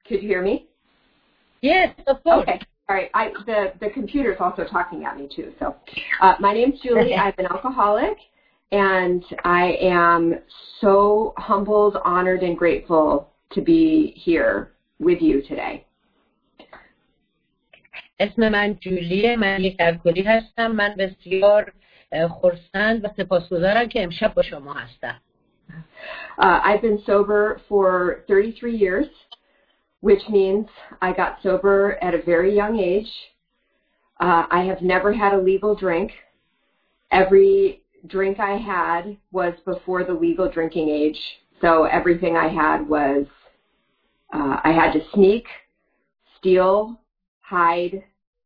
Could you hear me? Yes, of course. Okay. All right. The computer's also talking at me too. So my name's Julie. I'm an alcoholic, and I am so humbled, honored, and grateful to be here with you today. اسم من جولیه. من یک الکلی هستم. من بسیار خرسند و سپاسگزارم که امشب با شما هستم. I've been sober for 33 years, which means I got sober at a very young age. I have never had a legal drink. Every drink I had was before the legal drinking age. So everything I had was, I had to sneak, steal, hide,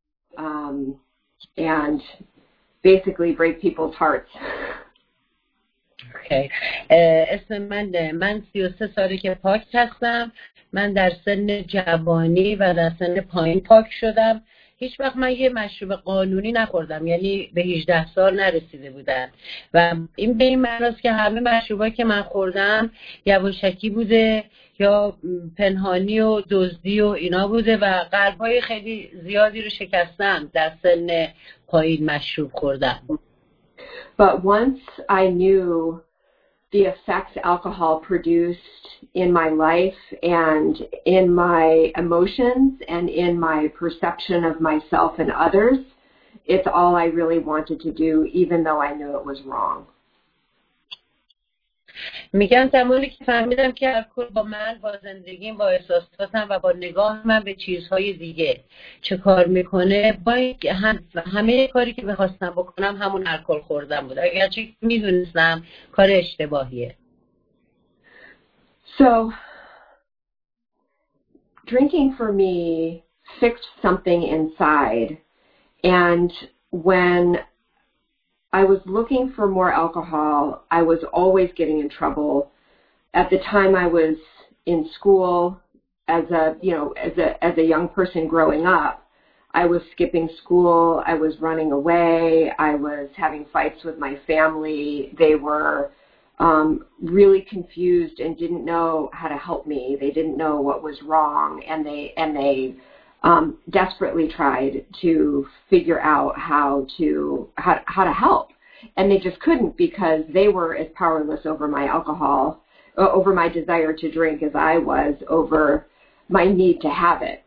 and basically break people's hearts. Okay. اسم من 33 ساله که پاک هستم. من در سن جوانی و در سن پایین پاک شدم. هیچ وقت من یه مشروب قانونی نخوردم، یعنی به 18 سال نرسیده بودم و این به این معناست که همه مشروبایی که من خوردم یواشکی بوده یا پنهانی و دزدی و اینا بوده و قلب‌های خیلی زیادی رو شکستم در سن پایین مشروب خوردم. But once I knew the effects alcohol produced in my life and in my emotions and in my perception of myself and others, it's all I really wanted to do, even though I knew it was wrong. میگن زمانی که فهمیدم که الکل با من، با زندگیم، با احساساتم و با نگاه من به چیزهای دیگه چه کار میکنه، با همه کاری که میخواستم بکنم همون الکل خوردن بود، اگرچه میدونستم کار اشتباهیه. So drinking for me fixed something inside, and when I was looking for more alcohol, I was always getting in trouble. At the time I was in school as a young person growing up, I was skipping school, I was running away, I was having fights with my family. They were really confused and didn't know how to help me. They didn't know what was wrong, and they desperately tried to figure out how to help, and they just couldn't because they were as powerless over my alcohol, over my desire to drink, as I was over my need to have it.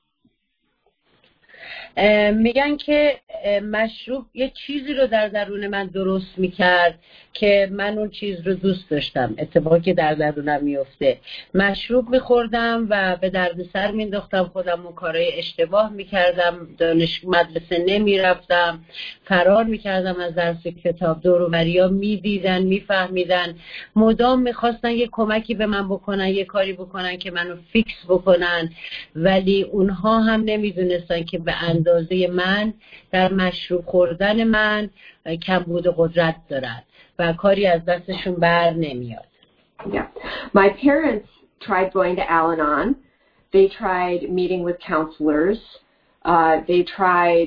میگن که مشروب یه چیزی رو در درون من درست میکرد که من اون چیز رو دوست داشتم، اتفاقی که در درونم میفته. مشروب میخوردم و به دردسر مینداختم خودم، اون کارهای اشتباه میکردم، مدرسه نمیرفتم، فرار میکردم از درس کتاب، دور و بریا میدیدن، میفهمیدن، مدام میخواستن یه کمکی به من بکنن، یه کاری بکنن که منو فیکس بکنن، ولی اونها هم نمیدونستن که به اندازه من در مشروب خوردن من کمبود قدرت دارن و کاری از دستشون بر نمیاد. Yeah. My parents tried going to Al-Anon. They tried meeting with counselors. They tried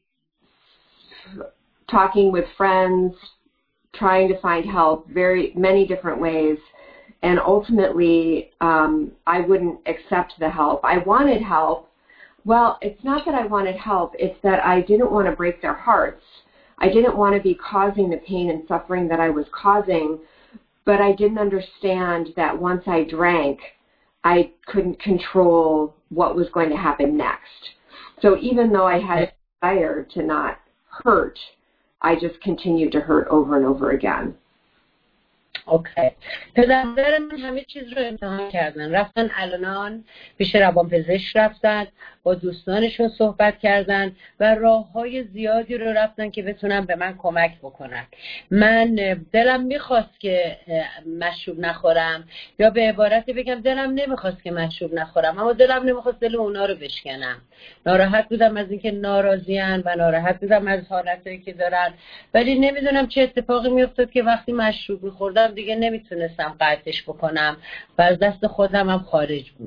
talking with friends, trying to find help, many different ways. And ultimately, I wouldn't accept the help. I wanted help. Well, it's not that I wanted help. It's that I didn't want to break their hearts. I didn't want to be causing the pain and suffering that I was causing, but I didn't understand that once I drank, I couldn't control what was going to happen next. So even though I had a desire to not hurt, I just continued to hurt over and over again. اوکی. پدر من همه چیز رو امتحان کردن، رفتن الانان، پیش روانپزشک رفتن، با دوستانشون صحبت کردن و راههای زیادی رو رفتن که بتونن به من کمک بکنن. من دلم میخواست که مشروب نخورم، یا به عبارتی بگم دلم نمیخواست که مشروب نخورم، اما دلم نمیخواست دل اونا رو بشکنم. ناراحت بودم از اینکه ناراضیان و ناراحت بودم از حالتی که دارن، ولی نمیدونم چه اتفاقی میافتاد که وقتی مشروب میخوردم دیگه نمیتونستم قطعش بکنم و از دست خودم هم خارج بود.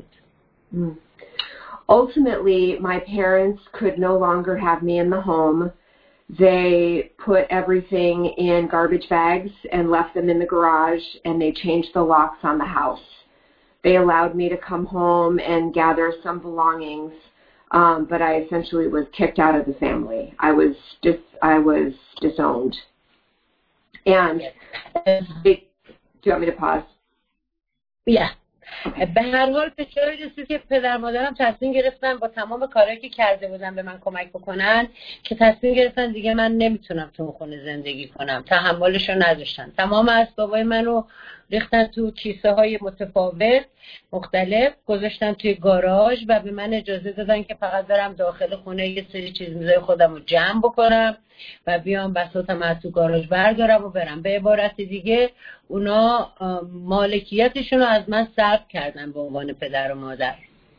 Ultimately, my parents could no longer have me in the home. They put everything in garbage bags and left them in the garage, and they changed the locks on the house. they allowed me to come home and gather some belongings, but I essentially was kicked out of the family. I was disowned. And do you want me to pause? Yeah. به هر حال به جایی رسید که پدر مادرم تصمیم گرفتن با تمام کارهایی که کرده بودن به من کمک بکنن که تصمیم گرفتن دیگه من نمیتونم تو اون خونه زندگی کنم. تحملش رو نداشتن. تمام اسبابای منو ریختن تو کیسه های متفاوت مختلف، گذاشتن توی گاراژ و به من اجازه دادن که فقط برم داخل خونه یه سری چیزای خودم رو جمع بکنم و بیام بساطم از تو گاراژ بردارم و برم. به عبارت دیگه اونا مالکیتشون رو از من سلب کردن به عنوان پدر و مادر.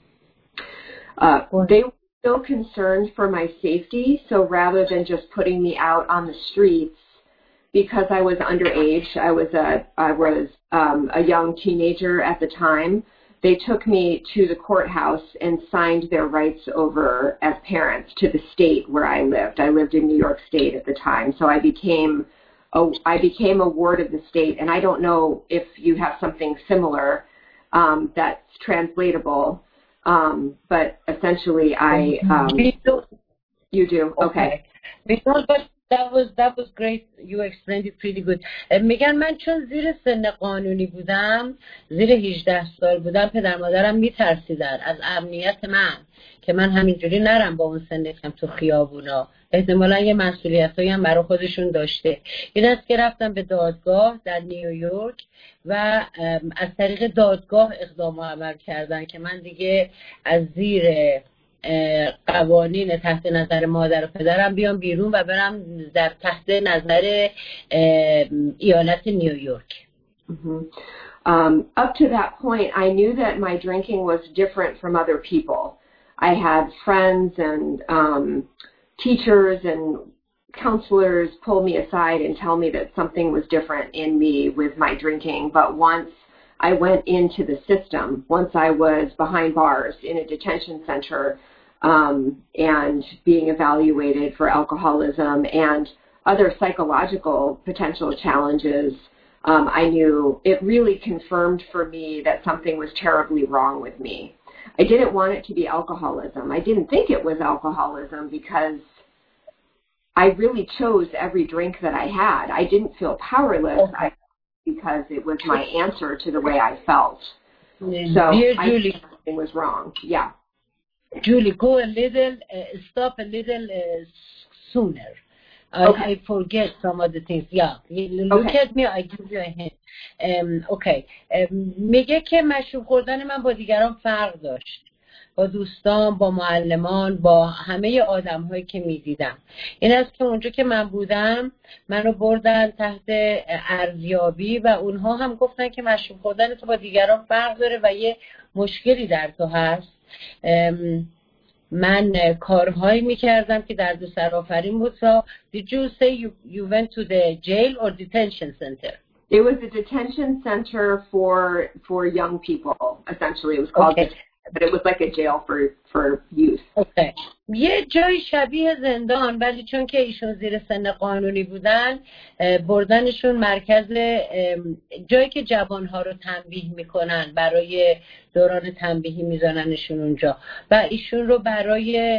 They were so concerned for my safety, so rather than just putting me out on the streets because I was underage, I was a young teenager at the time, they took me to the courthouse and signed their rights over as parents to the state where I lived. I lived in New York State at the time, so I became a ward of the state, and I don't know if you have something similar that's translatable, but essentially you do. Okay. Because that was great. You explained it pretty good. میگن من چون زیر سن قانونی بودم، زیر 18 سال بودم، پدر مادرم میترسیدن از امنیت من که من همینجوری نرم با اون سن کم تو خیابونا. احتمالا یه مسئولیتایی هم برای خودشون داشته. این است که رفتم به دادگاه در نیویورک و از طریق دادگاه اقدام و عمل کردن که من دیگه از زیر قوانین تحت نظر مادر و پدرم بیام بیرون و برم در تحت نظر ایالت نیویورک. Up to that point, I knew that my drinking was different from other people. I had friends and teachers and counselors pull me aside and tell me that something was different in me with my drinking. But once I went into the system, once I was behind bars in a detention center and being evaluated for alcoholism and other psychological potential challenges, I knew it really confirmed for me that something was terribly wrong with me. I didn't want it to be alcoholism. I didn't think it was alcoholism because I really chose every drink that I had. I didn't feel powerless because it was my answer to the way I felt. So I knew something was wrong. Yeah. Julie, go a little, stop a little sooner. I forget some of the things. Yeah. Look at me, I give you a hint. Okay. میگه که مشروب خوردن من با دیگران فرق داشت. با دوستان، با معلمان، با همه آدم هایی که می دیدم. این است که اونجا که من بودم منو بردن تحت ارزیابی و اونها هم گفتن که مشروب خوردن تو با دیگران فرق داره و یه مشکلی در تو هست. من کارهایی می کردم که در دو سرآفرین بود. So did you say you went to the jail or detention center? It was a detention center for young people, essentially. It was called but it was like a jail for youth. Okay. یه جای شبیه زندان، ولی چون که ایشون زیر سن قانونی بودن بردنشون مرکز، جایی که جوانها رو تنبیه میکنن، برای دوران تنبیهی میزننشون اونجا و ایشون رو برای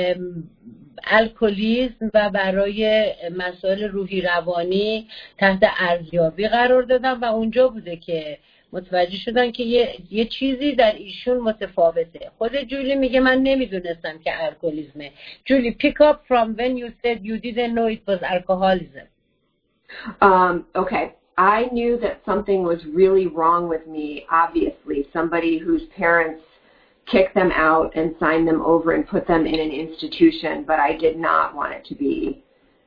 الکلیسم و برای مسائل روحی روانی تحت ارزیابی قرار دادن و اونجا بوده که متوجه شدن که یه چیزی در ایشون متفاوته. خود جولی میگه من نمیدونستم که الکلیسمه. جولی, pick up from when you said you didn't know it was alcoholism. Okay. I knew that something was really wrong with me, obviously. Somebody whose parents kicked them out and signed them over and put them in an institution, but I did not want it to be.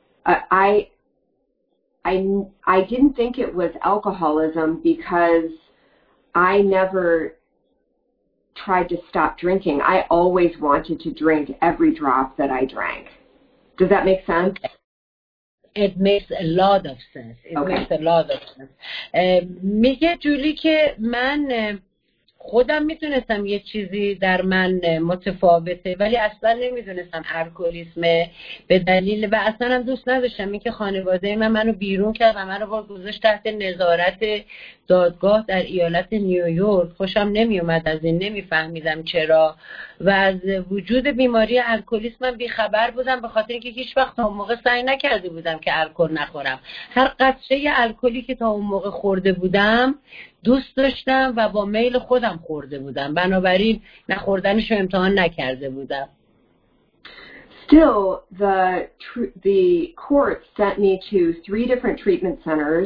I didn't think it was alcoholism because I never tried to stop drinking. I always wanted to drink every drop that I drank. Does that make sense? It makes a lot of sense. It makes a lot of sense. میگه جولی که من خودم میتونستم یه چیزی در من متفاوته، ولی اصلا نمیدونستم الکلیسمه، به دلیل و اصلا هم دوست نداشتم اینکه خانواده منو بیرون کرد و منو گذاشت تحت نظارت دادگاه در ایالت نیویورک. خوشم نمیومد از این، نمیفهمیدم چرا، و از وجود بیماری الکلیسم بیخبر بودم، به خاطر اینکه هیچ وقت تا اون موقع سعی نکرده بودم که الکل نخورم. هر قطره الکلی که تا اون موقع خورده بودم دوست داشتم و با میل خودم خورده بودم، بنابراین نخوردنشو امتحان نکرده بودم. Still, the court sent me to 3 different treatment centers,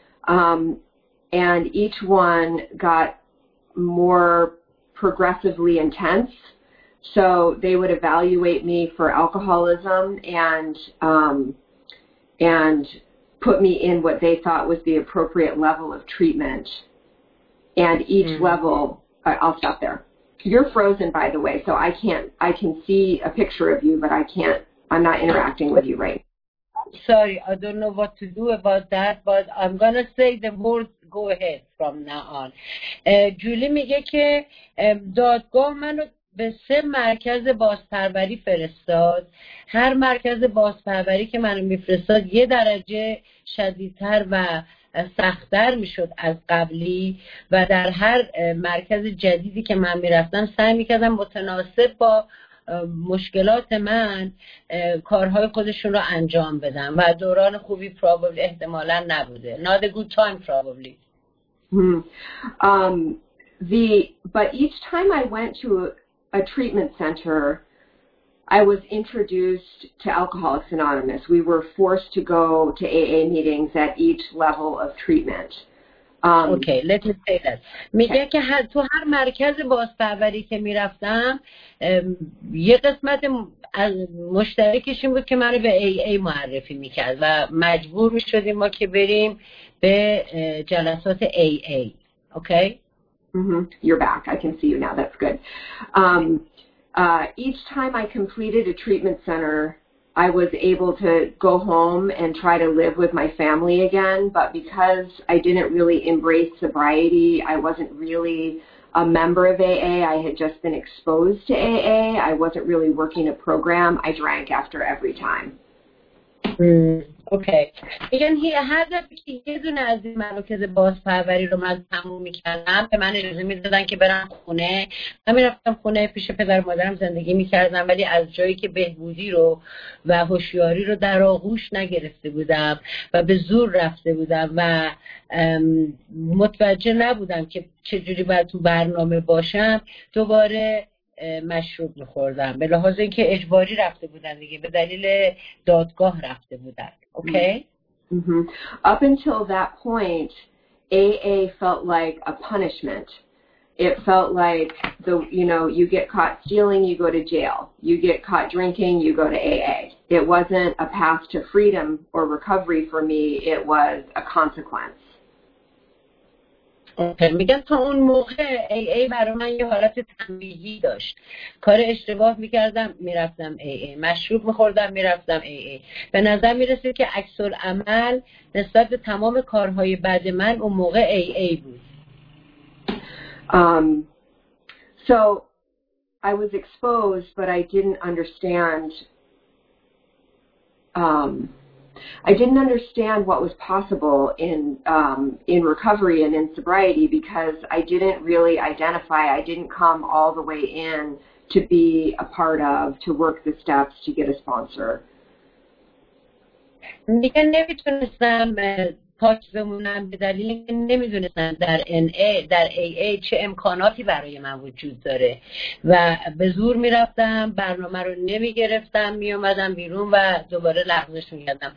and each one got more progressively intense. So they would evaluate me for alcoholism and put me in what they thought was the appropriate level of treatment. And each level, I'll stop there. You're frozen, by the way, so I can see a picture of you, but I'm not interacting with you right now. Sorry, I don't know what to do about that, but I'm gonna say the word go ahead from now on. جولی میگه که دادگاه منو به 3 مرکز بازپروری فرستاد. هر مرکز بازپروری که منو میفرستاد یه درجه شدیدتر و سخت‌تر میشد از قبلی، و در هر مرکز جدیدی که من میرفتم سعی میکردم متناسب با مشکلات من کارهای خودشون رو انجام بدم و دوران خوبی probably احتمالاً نبوده. Not a good time probably. But each time I went to a treatment center, I was introduced to Alcoholics Anonymous. We were forced to go to AA meetings at each level of treatment. Okay, let me say that. میگه که تو هر مرکز بازپروری که میرفتم یه قسمت مشترکش این بود که منو به AA معرفی میکرد و مجبور میشدیم ما که بریم به جلسات AA. Okay? You're back. I can see you now. That's good. Each time I completed a treatment center, I was able to go home and try to live with my family again, but because I didn't really embrace sobriety, I wasn't really a member of AA. I had just been exposed to AA. I wasn't really working a program. I drank after every time. اوکی. میگن هر دفعه که یه دونه از این مراکز بازپروری رو من تموم میکردم به من اجازه میدادن که برم خونه. من میرفتم خونه پیش پدر مادرم زندگی میکردم، ولی از جایی که بهبودی رو و هوشیاری رو در آغوش نگرفته بودم و به زور رفته بودم و متوجه نبودم که چجوری باید تو برنامه باشم، دوباره مشروب میخوردم، به لحاظ اینکه اجباری رفته بودن دیگه، به دلیل دادگاه رفته بودن. Okay? Up until that point, AA felt like a punishment. It felt like you get caught stealing, you go to jail. You get caught drinking, you go to AA. It wasn't a path to freedom or recovery for me. It was a consequence. میگن تا اون موقع AA برای من یه حالت تنبیهی داشت. کار اشتباه میکردم میرفتم AA، مشروب میخوردم میرفتم AA. به نظر میرسید که عکس العمل نسبت به تمام کارهای بد من اون موقع AA بود. So I was exposed, but I didn't understand what was possible in recovery and in sobriety because I didn't really identify. I didn't come all the way in to be a part of, to work the steps to get a sponsor. دیگه نمیتونستم پاک بمونم به دلیل اینکه نمیدونستم در AA چه امکاناتی برای من وجود داره و به زور میرفتم، برنامه رو نمیگرفتم، میومدم بیرون و دوباره لغزش میکردم.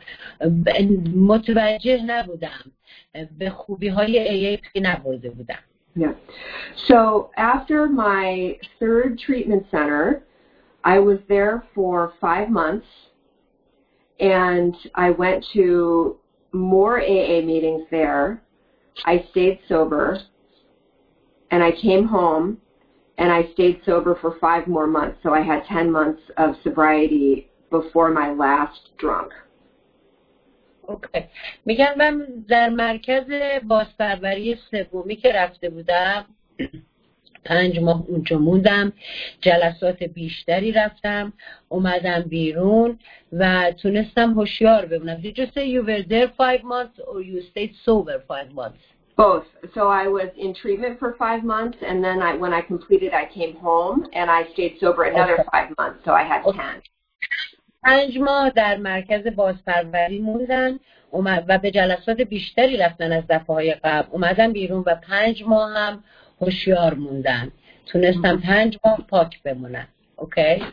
متوجه نبودم، به خوبی های AA پی نبرده بودم. Yeah. So after my 3rd treatment center, I was there for 5 months and I went to more AA meetings there. I stayed sober and I came home and I stayed sober for 5 more months. So I had 10 months of sobriety before my last drunk. اوکی. میگن من در مرکز بازپروری سومی که رفته بودم 5 ماه اونجا موندم، جلسات بیشتری رفتم، اومدم بیرون و تونستم هوشیار بمونم. Did you say you were there 5 months or you stayed sober 5 months? Both. So I was in treatment for 5 months, and then when I completed, I came home, and I stayed sober another 5 months, so I had 10. 5 ماه در مرکز بازپروری موندن و به جلسات بیشتری رفتن از دفعه‌های قبل. اومدن بیرون و 5 ماه هم هوشیار موندن. تونستم 5 ماه پاک بمونن. Okay?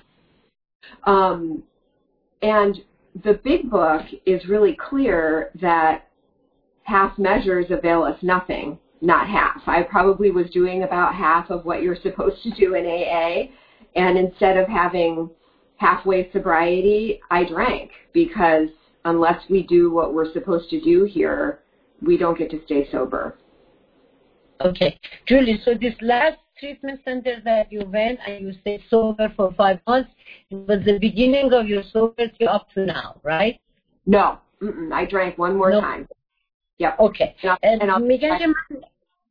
And the big book is really clear that half measures avail us nothing, not half. I probably was doing about half of what you're supposed to do in AA, and instead of having halfway sobriety, I drank, because unless we do what we're supposed to do here, we don't get to stay sober. Okay. Julie, so this last treatment center that you went and you stayed sober for 5 months, it was the beginning of your sobriety up to now, right? No. I drank one more time. Yep. Okay. میگن که من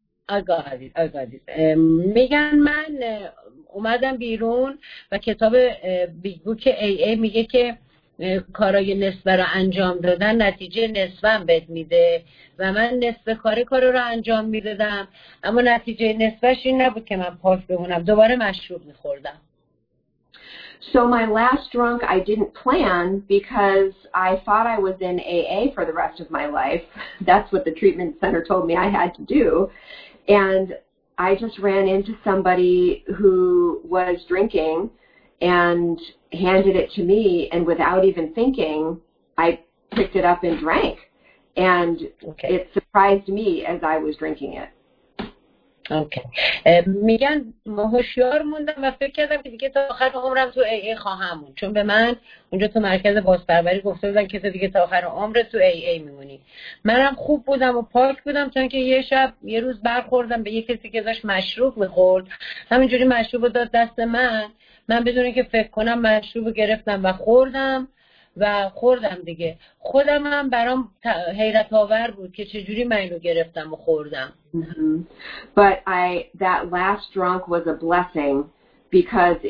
میگن من اومدم بیرون و کتاب بیگ بوک AA میگه که کارای نصفه رو انجام دادن نتیجه نصفه هم بهت میده و من نصف کار رو انجام میدادم، اما نتیجه نصفش این نبود که من پاک بمونم، دوباره مشروب میخوردم. So my last drunk I didn't plan because I thought I was in AA for the rest of my life. That's what the treatment center told me I had to do. And I just ran into somebody who was drinking and handed it to me, and without even thinking, I picked it up and drank. And it surprised me as I was drinking it. اوکی. میگن هوشیار موندم و فکر کردم که دیگه تا آخر عمرم تو AA خواهم موند، چون به من اونجا تو مرکز بازپروری گفته بودن که تو دیگه تا آخر عمرت تو AA میمونی. منم خوب بودم و پاک بودم تا اینکه یه روز برخوردم به یه کسی که داشت مشروب میخورد، همینجوری مشروب رو داد دست من بدون اینکه فکر کنم مشروب رو گرفتم و خوردم دیگه. خودم هم برام حیرت آور بود که چجوری من اینو گرفتم و خوردم. But that last drunk was a blessing because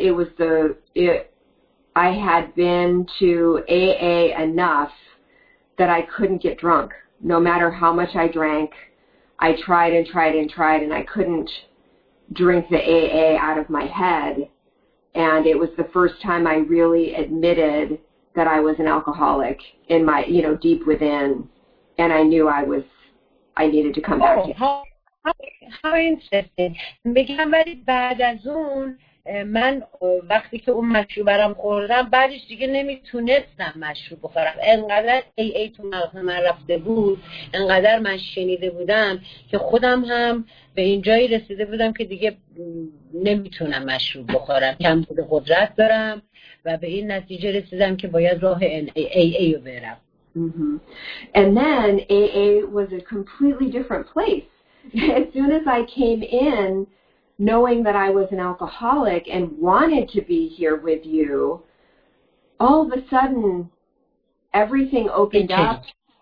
I had been to AA enough that I couldn't get drunk. No matter how much I drank, I tried and I couldn't drink the AA out of my head. And it was the first time I really admitted that I was an alcoholic in my, deep within, and I knew I needed to come back. How interesting. میگم ولی بعد از اون من وقتی که اون مشروب برام خوردم بعدش دیگه نمیتونستم مشروب بخورم. انقدر AA تو مغز من رفته بود، انقدر من شنیده بودم که خودم هم به این جایی رسیده بودم که دیگه نمیتونم مشروب بخورم، کمبود قدرت دارم و به این نتیجه رسیدم که باید راه AA رو برم. And then AA was a completely different place. As soon as I came in, knowing that I was an alcoholic and wanted to be here with you, all of a sudden, everything opened up.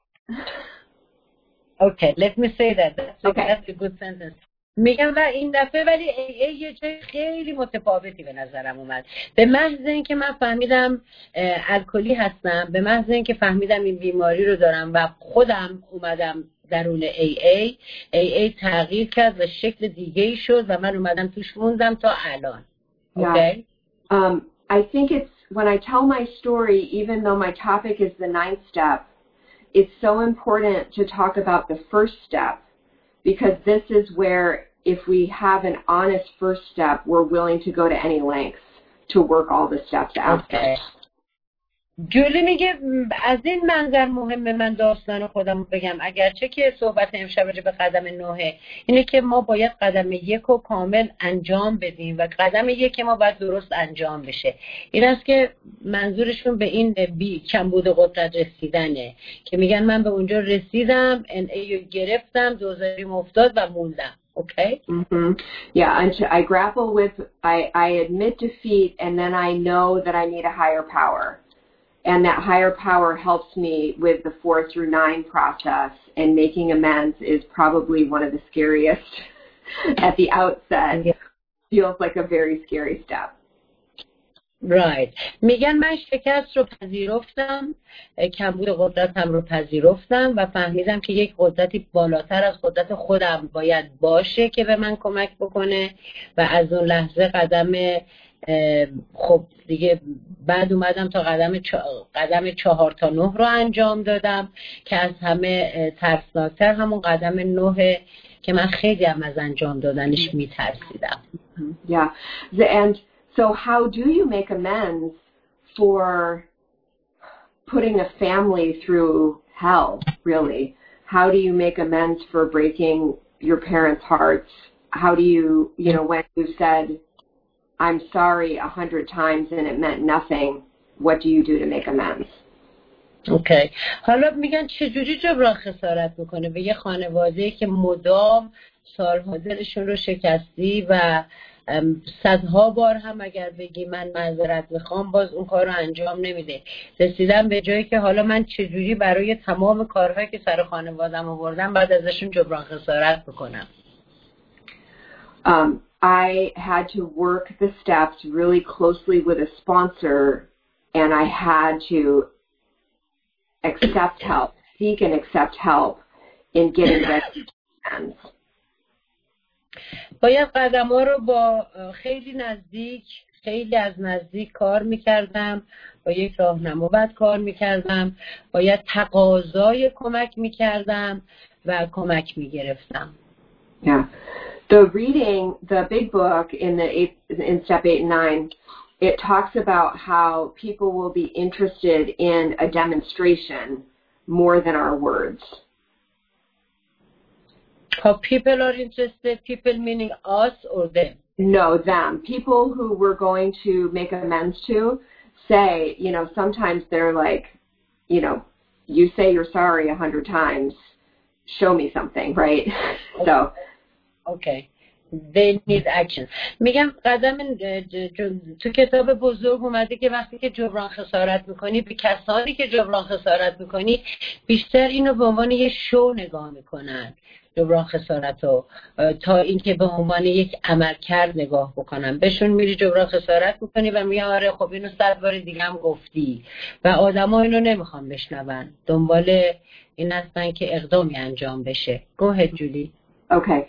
Okay, let me say that. That's a good sentence. میگم و این دفعه ولی یه جای خیلی متفاوتی به نظرم اومد. به محض اینکه من فهمیدم الکلی هستم، به محض اینکه فهمیدم این بیماری رو دارم و خودم اومدم درون AA تغییر کرد و شکل دیگه‌ای شد و من اومدم توش موندم تا الان. Okay? I think it's when I tell my story, even though my topic is the 9th step, it's so important to talk about the first step, because this is where if we have an honest first step, we're willing to go to any lengths to work all the steps after. جولی میگه از این منظر مهمه من داستان خودم بگم، اگرچه که صحبت امشب راجع به قدم 9 اینه که ما باید قدم 1 رو کامل انجام بدیم و قدم 1 ما باید درست انجام بشه. این است که منظورشون به این کمبود قدرت رسیدنه که میگن من به اونجا رسیدم، NA رو گرفتم، دوزاریم افتاد و موندم. Okay? Mm-hmm. Yeah, I grapple with, I admit defeat, and then I know that I need a higher power. And that higher power helps me with the 4 through 9 process, and making amends is probably one of the scariest at the outset. feels like a very scary step. Right. میگن من شکست رو پذیرفتم، کمبود قدرتم رو پذیرفتم و فهمیدم که یک قدرتی بالاتر از قدرت خودم باید باشه که به من کمک بکنه و از اون لحظه خب دیگه بعد اومدم تا قدم 4 تا 9 رو انجام دادم که از همه ترسناکتر همون قدم 9 که من خیلی هم از انجام دادنش میترسیدم. Yeah. And so how do you make amends for putting a family through hell, really? How do you make amends for breaking your parents' hearts? How do you, when you said, I'm sorry 100 times and it meant nothing, what do you do to make amends? اوکی. حالا میگن چجوری جبران خسارت میکنه به یه خانواده‌ای که مدام سالها دلشون رو شکستی و صدها بار هم اگر بگی من معذرت میخوام باز اون کار رو انجام نمیده. رسیدم به جایی که حالا من چجوری برای تمام کارهایی که سر خانوادم آوردم بعد ازشون جبران خسارت بکنم. I had to work the steps really closely with a sponsor, and I had to accept help, seek and accept help in getting ready to amends. باید قدم‌ها رو با خیلی از نزدیک کار میکردم، با یک راهنما کار میکردم، باید تقاضای کمک میکردم و کمک میگرفتم. Yeah. The big book in step 8 and 9, it talks about how people will be interested in a demonstration more than our words. How people are interested, people meaning us or them? No, them. People who we're going to make amends to say, sometimes they're like, you say you're sorry 100 times, show me something, right? So. Okay. They need action. میگم تو کتاب بزرگ اومده که وقتی که جبران خسارت میکنی به کسانی که جبران خسارت میکنی بیشتر اینو به عنوان یه شو نگاه میکنن جبران خسارت رو تا اینکه به عنوان یک عملکرد نگاه بکنن. بهشون میری جبران خسارت میکنی و میگن آره خب اینو 100 بار دیگه هم گفتی و آدما اینو نمیخوان بشنون، دنبال این هستن که اقدامی انجام بشه. Go ahead, Julie. Okay.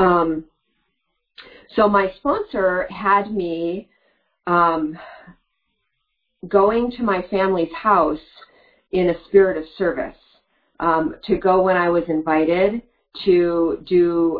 So my sponsor had me going to my family's house in a spirit of service, to go when I was invited, to do,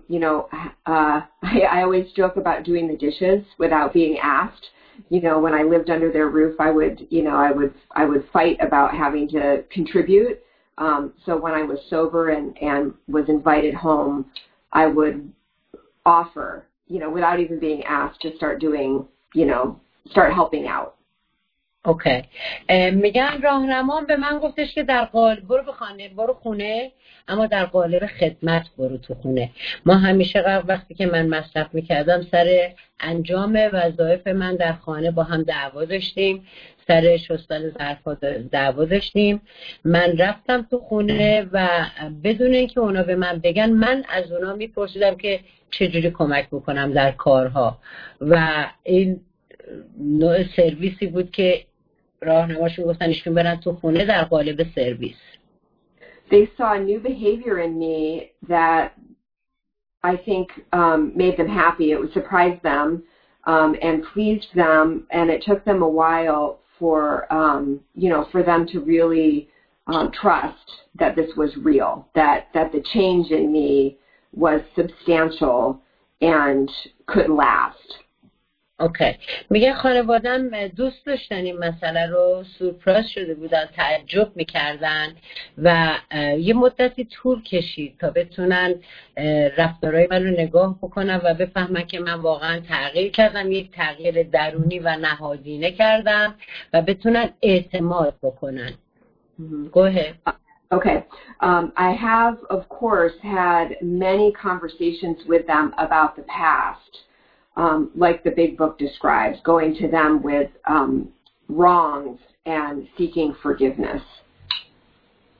I always joke about doing the dishes without being asked. When I lived under their roof, I would fight about having to contribute. So when I was sober and was invited home, I would offer, without even being asked, to start doing, start helping out. اوکی. میگن راهنمام به من گفتش که در قالب برو خونه اما در قالب خدمت برو تو خونه. ما همیشه وقتی که من مصرف میکردم سر انجام وظایف من در خانه با هم دعوا داشتیم، سر شستن ظرفا دعوا داشتیم. من رفتم تو خونه و بدون اینکه اونا به من بگن من از اونا میپرسیدم که چجوری کمک بکنم در کارها و این نوع سرویسی بود که راهنماشون گفتن ایشون برن تو خونه در قالب سرویس. They saw a new behavior in me that I think made them happy. It would surprise them and pleased them, and it took them a while for them to really trust that this was real, that the change in me was substantial and could last. اوکی. میگه خانوادم دوست داشتن این مسئله رو، سورپرایز شده بودن، تعجب میکردن و یه مدتی طول کشید تا بتونن رفتارهای من رو نگاه بکنن و بفهمن که من واقعا تغییر کردم، یک تغییر درونی و نهادینه کردم و بتونن اعتماد بکنن. Go ahead. Okay. I have, of course, had many conversations with them about the past. Like the big book describes, going to them with wrongs and seeking forgiveness.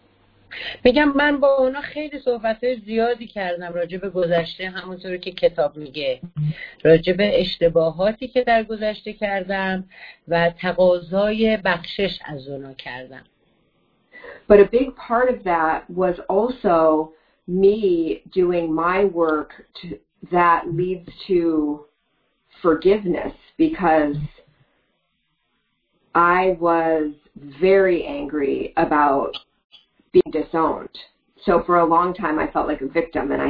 میگم من با اونا خیلی صحبت‌های زیادی کردم راجع به گذشته، همونطوری که کتاب میگه، راجع به اشتباهاتی که در گذشته کردم و تقاضای بخشش از اونا کردم. But a big part of that was also me doing my work that leads to forgiveness, because I was very angry about being disowned. So for a long time I felt like a victim, and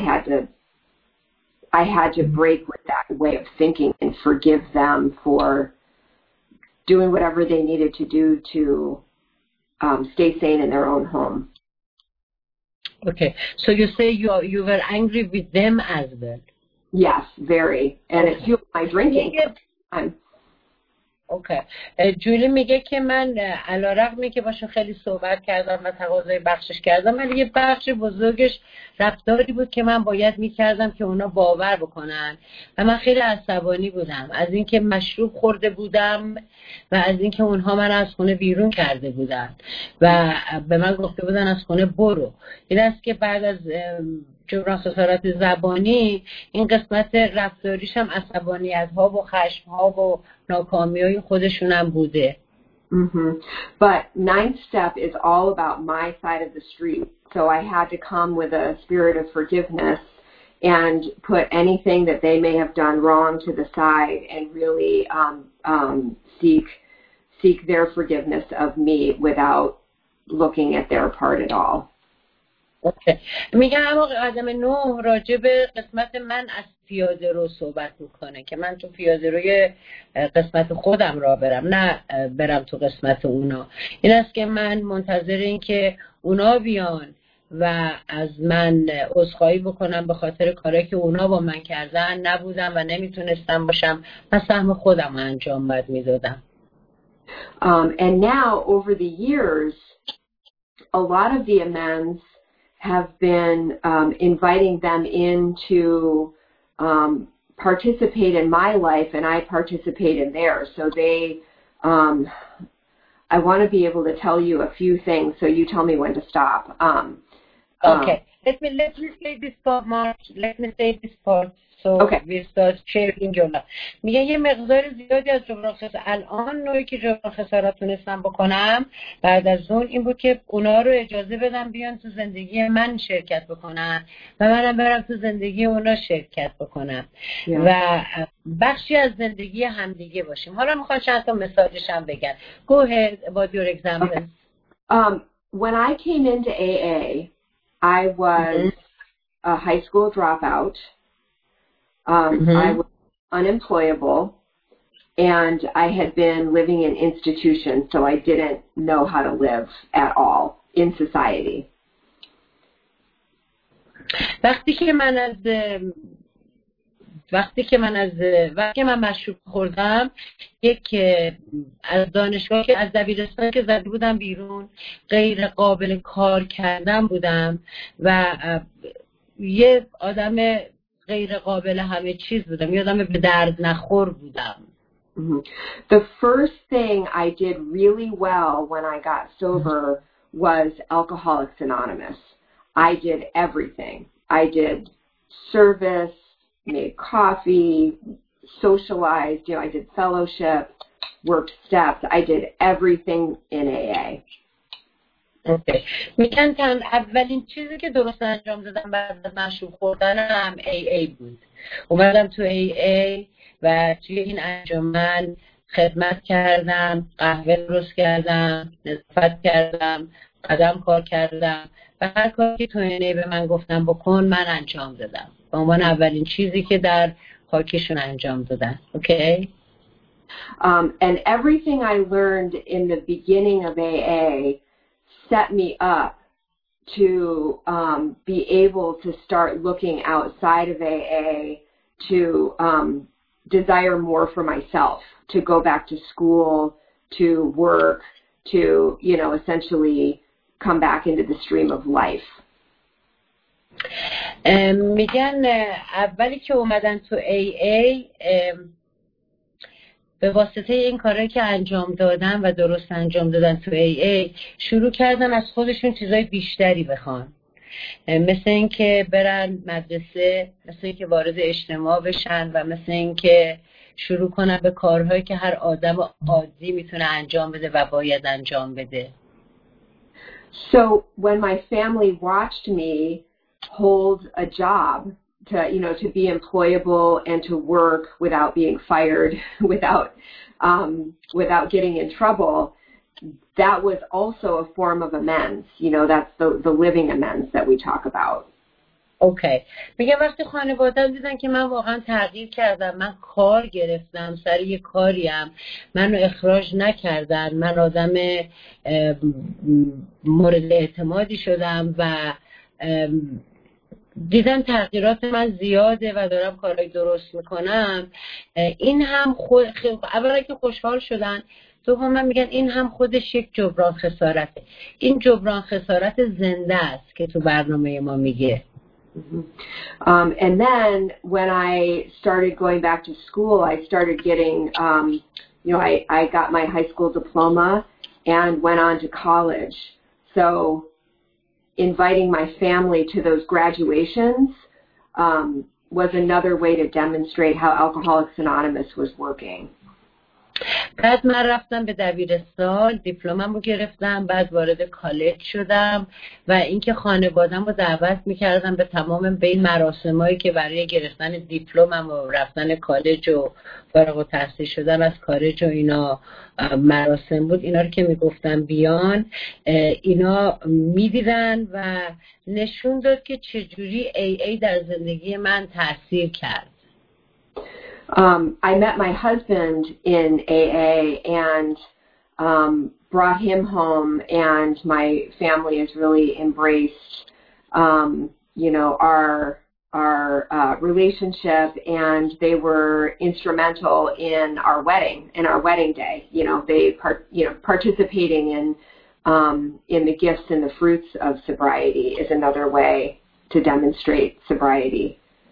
I had to break with that way of thinking and forgive them for doing whatever they needed to do to stay sane in their own home. Okay, so you say you were angry with them as well? Yes, very, and it fueled my drinking. اوکی. جولی میگه که من علیرغمی که باشون خیلی صحبت کردم و تقاضای بخشش کردم، ولی یه بخش بزرگش رفتاری بود که من باید میکردم که اونا باور بکنن و من خیلی عصبانی بودم از اینکه مشروب خورده بودم و از اینکه اونها من از خونه بیرون کرده بودن و به من گفته بودن از خونه برو. این است که بعد از جبران خسارت زبانی این قسمت رفتاریش هم عصبانیت‌ها و خشم‌ها و ناکامی‌های خودشون هم بوده. But ninth step is all about my side of the street. So I had to come with a spirit of forgiveness and put anything that they may have done wrong to the side and really seek their forgiveness of me without looking at their part at all. اوکی. میگم اما قدم 9 راجع به قسمت من از پیاده رو صحبت میکنه که من تو پیاده روی قسمت خودم را برم، نه برم تو قسمت اونا. این است که من منتظر این که اونا بیان و از من عذرخواهی بکنم به خاطر کاری که اونا با من کردن نبودم و نمیتونستم باشم، من سهم خودم انجام میدادم. And now over the years a lot of the amends have been inviting them in to participate in my life, and I participate in theirs. So they, I want to be able to tell you a few things, so you tell me when to stop. Okay. Let me say this part, Mark. Let me say this part. So we start sharing جمله. میگه یه مقدار زیادی از جبران خسارت الان نوعی که جبران خسارت تونستم بکنم بعد از اون این بود که اونا رو اجازه بدم بیان تو زندگی من شرکت بکنن و منم برم تو زندگی اونا شرکت بکنم و بخشی از زندگی همدیگه باشیم. حالا میخوام چند تا مثالش هم بگم. Go ahead about your example. When I came into AA, I was a high school dropout. I was unemployable, and I had been living in institutions, so I didn't know how to live at all in society. وقتی من مشروب خوردم، یک از دانشگاه که از دبیرستان که زده بودم بیرون، غیر قابل کار کردن بودم و یه آدم غیر قابل همه چیز بودم، یه آدم به درد نخور بودم. The first thing I did really well when I got sober was Alcoholics Anonymous. I did everything. I did service, made coffee, socialized, I did fellowship, worked steps. I did everything in AA. اوکی. میگن که اولین چیزی که درست انجام دادم بعد از مشروب خوردنم AA بود. اومدم تو AA و توی این انجمن خدمت کردم، قهوه درست کردم، نظافت کردم، قدم کار کردم و هر کاری که تو AA به من گفتم بکن من انجام دادم. به عنوان اولین چیزی که در خاکشون انجام دادن. اوکی؟ And everything I learned in the beginning of AA set me up to be able to start looking outside of AA to desire more for myself, to go back to school, to work, to, essentially come back into the stream of life. میگن اولی که اومدن تو AA به واسطه این کارهایی که انجام دادن و درست انجام دادن تو AA شروع کردن از خودشون چیزای بیشتری بخوان، مثل این که برن مدرسه، مثل این که وارد اجتماع بشن و مثل این که شروع کنن به کارهایی که هر آدم عادی میتونه انجام بده و باید انجام بده. So when my family watched me hold a job to be employable and to work without being fired, without getting in trouble, that was also a form of amends. That's the living amends that we talk about. اوکی. میگم وقتی خانواده‌ام دیدن که من واقعا تغییر کردم، من کار گرفتم، سر یه کاریم، منو اخراج نکردن، من آدم مورد اعتمادی شدم و دیدن تغییرات من زیاده و دارم کارهای درست میکنم، این هم اولا که خوشحال شدن، دوما میگن این هم خودش یک جبران خسارته. این جبران خسارت زنده است که تو برنامه ما میگه. And then when I started going back to school, I started getting, I got my high school diploma and went on to college. So inviting my family to those graduations was another way to demonstrate how Alcoholics Anonymous was working. بعد من رفتم به دبیرستان، دیپلمم گرفتم، بعد وارد کالج شدم و اینکه خانواده‌ام رو دعوت می‌کردم به تمام به این مراسمایی که برای گرفتن دیپلمم و رفتن کالج و فارغ التحصیل شدن از کالج و اینا مراسم بود، اینا رو که میگفتم بیان، اینا میدیدن و نشون داد که چجوری AA در زندگی من تأثیر کرد. I met my husband in AA and brought him home, and my family has really embraced, our relationship, and they were instrumental in our wedding day. They participating in the gifts and the fruits of sobriety is another way to demonstrate sobriety.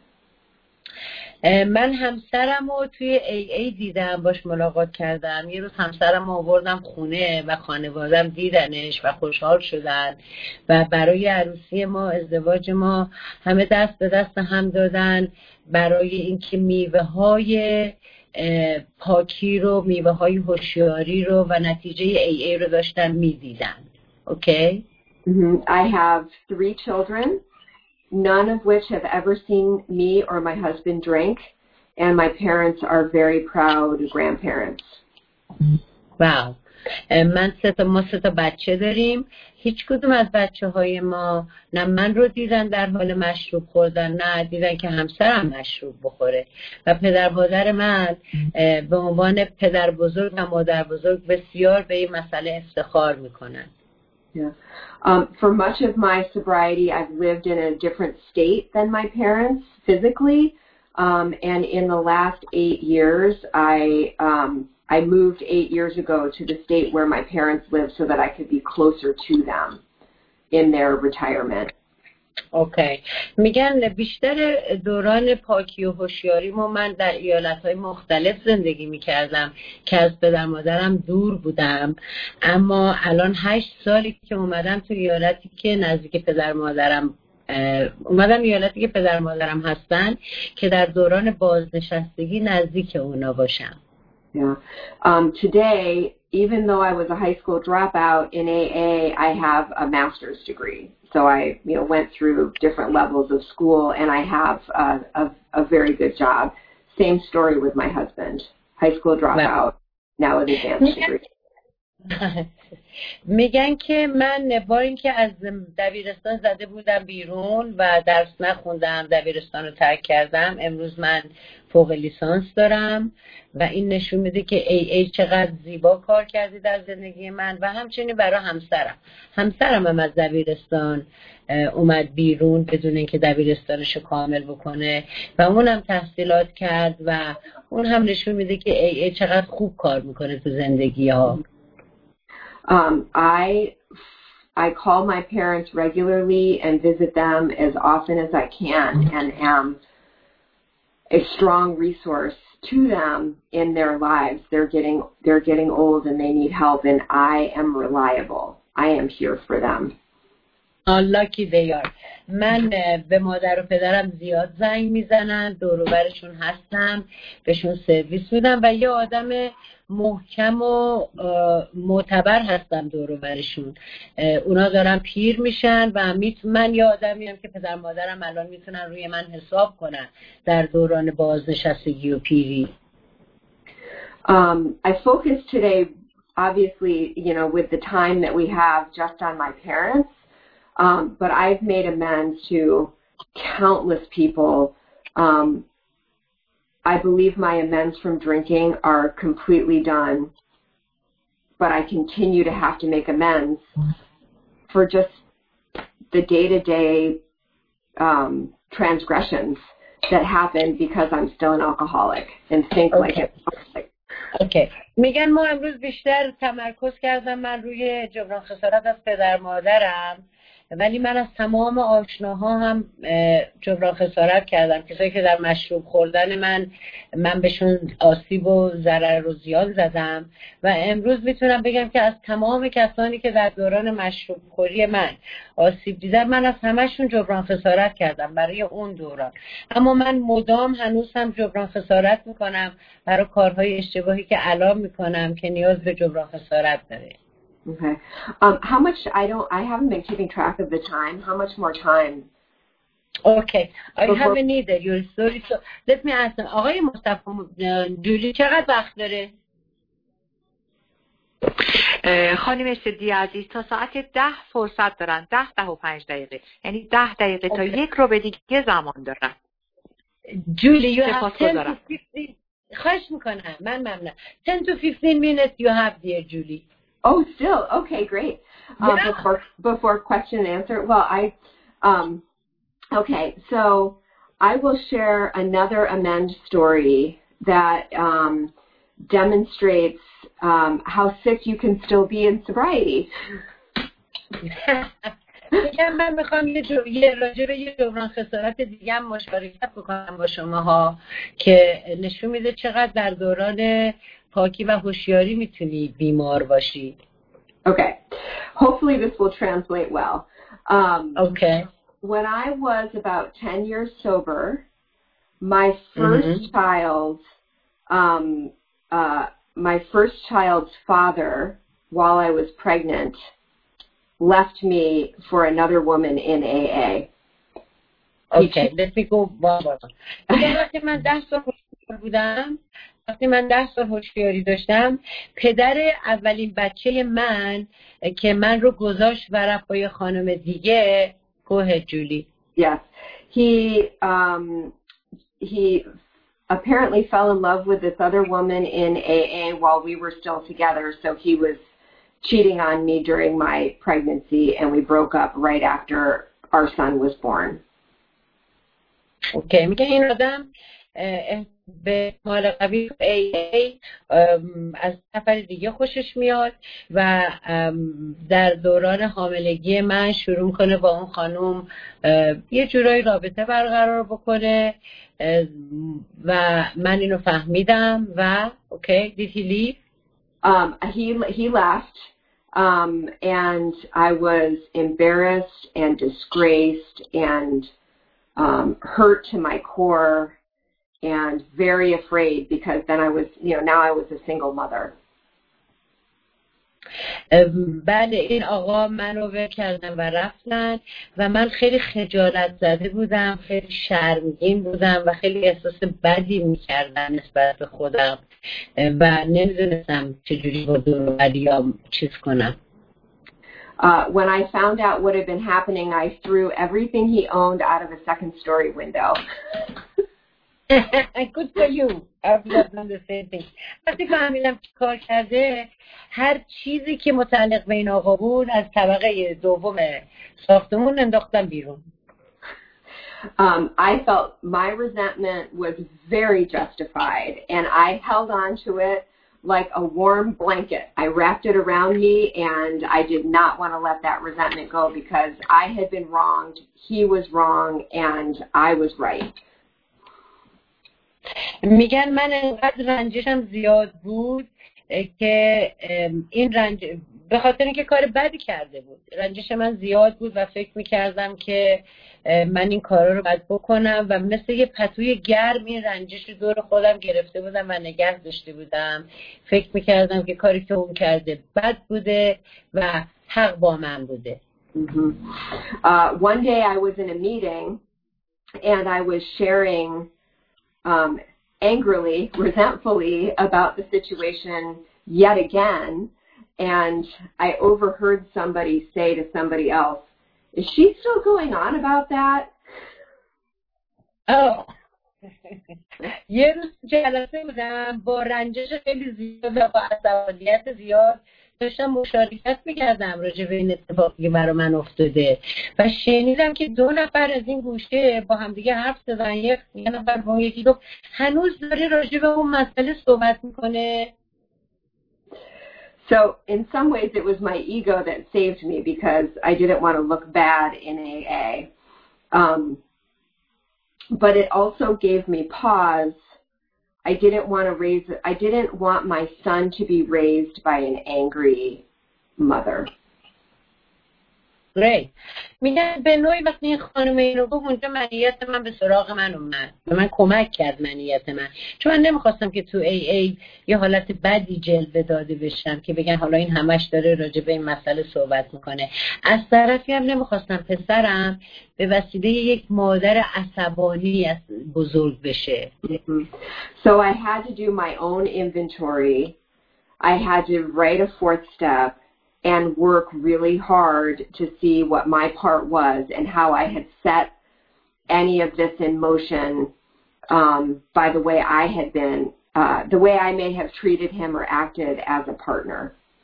من همسرم رو توی AA دیدم، باش ملاقات کردم. یه روز همسرم رو آوردم خونه و خانوادم دیدنش و خوشحال شدن و برای عروسی ما، ازدواج ما، همه دست به دست هم دادن برای اینکه میوه های پاکی رو، میوه های هوشیاری رو و نتیجه AA رو داشتن میدیدن. اوکی؟ I have 3 children, none of which have ever seen me or my husband drink, and my parents are very proud grandparents. Wow. ما 3 بچه داریم. هیچ کدوم از بچه های ما نه من رو دیدن در حال مشروب خوردن، نه دیدن که همسرم مشروب بخوره و پدر مادر من به عنوان پدر بزرگ و مادر بزرگ بسیار به این مسئله افتخار میکنن. Yeah. For much of my sobriety, I've lived in a different state than my parents physically, and in the last 8 years, I moved 8 years ago to the state where my parents live so that I could be closer to them in their retirement. اوکی. میگن بیشتر دوران پاکی و هوشیاری من در ایالت‌های مختلف زندگی می‌کردم که از پدر مادرم دور بودم، اما الان 8 سالی که اومدم تو ایالتی که نزدیک پدر مادرم ایالتی که پدر مادرم هستن که در دوران بازنشستگی نزدیک اونا باشم. Yeah. Today, even though I was a high school dropout in AA, I have a master's degree. So I, went through different levels of school, and I have a very good job. Same story with my husband. High school dropout, now an advanced degree. میگن که من با اینکه از دبیرستان زده بودم بیرون و درس نخوندم، دبیرستان رو ترک کردم، امروز من فوق لیسانس دارم و این نشون میده که AA چقدر زیبا کار کرده در زندگی من و همچنین برای همسرم هم از دبیرستان اومد بیرون بدون اینکه دبیرستانش رو کامل بکنه و اونم تحصیلات کرد و اون هم نشون میده که AA چقدر خوب کار میکنه تو زندگی ها. I call my parents regularly and visit them as often as I can, and am a strong resource to them in their lives. They're getting old and they need help, and I am reliable. I am here for them. lucky they are. من به مادر و پدرم زیاد زنگ میزنم، دور و برشون هستم، بهشون سرویس میدم و یه آدم محکم و معتبر هستم دور و برشون. اونا دارن پیر میشن و من یه آدمیم که پدر مادرم الان میتونن روی من حساب کنن در دوران بازنشستگی و پیری. I focus today, obviously, with the time that we have, just on my parents. But I've made amends to countless people. I believe my amends from drinking are completely done, but I continue to have to make amends for just the day-to-day transgressions that happen because I'm still an alcoholic and think like an alcoholic. اوکی. میگن ما امروز بیشتر تمرکز کردم من روی جبران خسارت از پدر مادرم، ولی من از تمام آشناها هم جبران خسارت کردم. کسایی که در مشروب خوردن من بهشون آسیب و ضرر و زیان زدم و امروز میتونم بگم که از تمام کسانی که در دوران مشروب خوری من آسیب دیدن، من از همشون جبران خسارت کردم برای اون دوران. اما من مدام هنوز هم جبران خسارت میکنم برای کارهای اشتباهی که الان میکنم که نیاز به جبران خسارت داره. Okay. How much, I haven't been keeping track of the time. How much more time? Okay. I haven't either. Your story. So let me ask them. آقای مصطفی جولی چقدر وقت داره؟ خانم سدی عزیز تا ساعت 10 فرصت دارن. 10 و 5 دقیقه. یعنی 10 دقیقه تا یک رو به دیگه زمان دارن. جولی you have 10 to 15. خواهش میکنم. من ممنون. 10 to 15 minutes you have dear Julie. Oh, still? Okay, great. Before question and answer, okay, so I will share another amend story that demonstrates how sick you can still be in sobriety. من میخوام یه راجع به یه جبران خسارت دیگه هم مشارکت بکنم با شماها که نشون میده چقدر در دوران پاکی و هوشیاری میتونی بیمار باشی. Okay. Hopefully this will translate well. Okay. When I was about 10 years sober, my first child's father, while I was pregnant, left me for another woman in AA. Okay. Let me go back. وقتی من 10 سال هوشیاری داشتم، پدر اولین بچه من که من رو گذاشت و رفت با یه خانم دیگه. Go ahead, Julie. Yes. He apparently fell in love with this other woman in AA while we were still together, so he was cheating on me during my pregnancy, and we broke up right after our son was born. Okay. میگه این آدم به مال قبیل AA از نفر دیگه خوشش میاد و در دوران حاملگی من شروع میکنه با اون خانوم یه جورایی رابطه برقرار بکنه و من اینو فهمیدم و okay, did he leave? He left and I was embarrassed and disgraced and hurt to my core and very afraid because then I was, now I was a single mother. بعد این آقا منو ول کردن و رفتن و من خیلی خجالت زده بودم، خیلی شرمگین بودم و خیلی احساس بدی میکردم نسبت به خودم و نمیدونستم چجوری با دور و بریام چیز کنم. When I found out what had been happening, I threw everything he owned out of a second-story window. Good for you. I've done the same thing. وقتی فهمیدم چی کار کرده، هر چیزی که متعلق به این آقا بود از طبقه دوم ساختمون انداختم بیرون. I felt my resentment was very justified, and I held on to it like a warm blanket. I wrapped it around me, and I did not want to let that resentment go because I had been wronged, he was wrong, and I was right. میگن من انقدر رنجشم زیاد بود که این رنج به خاطر اینکه کار بدی کرده بود، رنجش من زیاد بود و فکر میکردم که من این کارا رو باید بکنم و مثل یه پتوی گرم این رنجش رو دور خودم گرفته بودم و نگه داشته بودم. فکر میکردم که کاری که اون کرده بد بوده و حق با من بوده. One day I was in a meeting and I was sharing angrily, resentfully about the situation yet again, and I overheard somebody say to somebody else, "Is she still going on about that?" Oh. یه روز جلسه بودم با رنجش خیلی زیاد و با عصبانیت زیاد داشتم مشارکت میکردم راجع به این اتفاقی که برای من افتاده و شنیدم که 2 نفر از این گوشه با همدیگه حرف زدن. یه نفر با اون یکی گفت هنوز داره راجع به اون مسئله صحبت میکنه. So in some ways it was my ego that saved me because I didn't want to look bad in AA. But it also gave me pause. I didn't want my son to be raised by an angry mother. Great. میگن به نوعی وقتی این خانم اینو گفت اونجا منیت من به سراغ من اومد، به من کمک کرد منیت من، چون من نمیخواستم که تو AA یه حالت بدی جلوه داده بشم که بگن حالا این همش داره راجع به این مسئله صحبت میکنه. از طرفی هم نمیخواستم پسرم به وسیله یک مادر عصبانی بزرگ بشه. So I had to do my own inventory. I had to write a 4th step and work really hard to see what my part was and how I had set any of this in motion by the way I had been, the way I may have treated him or acted as a partner.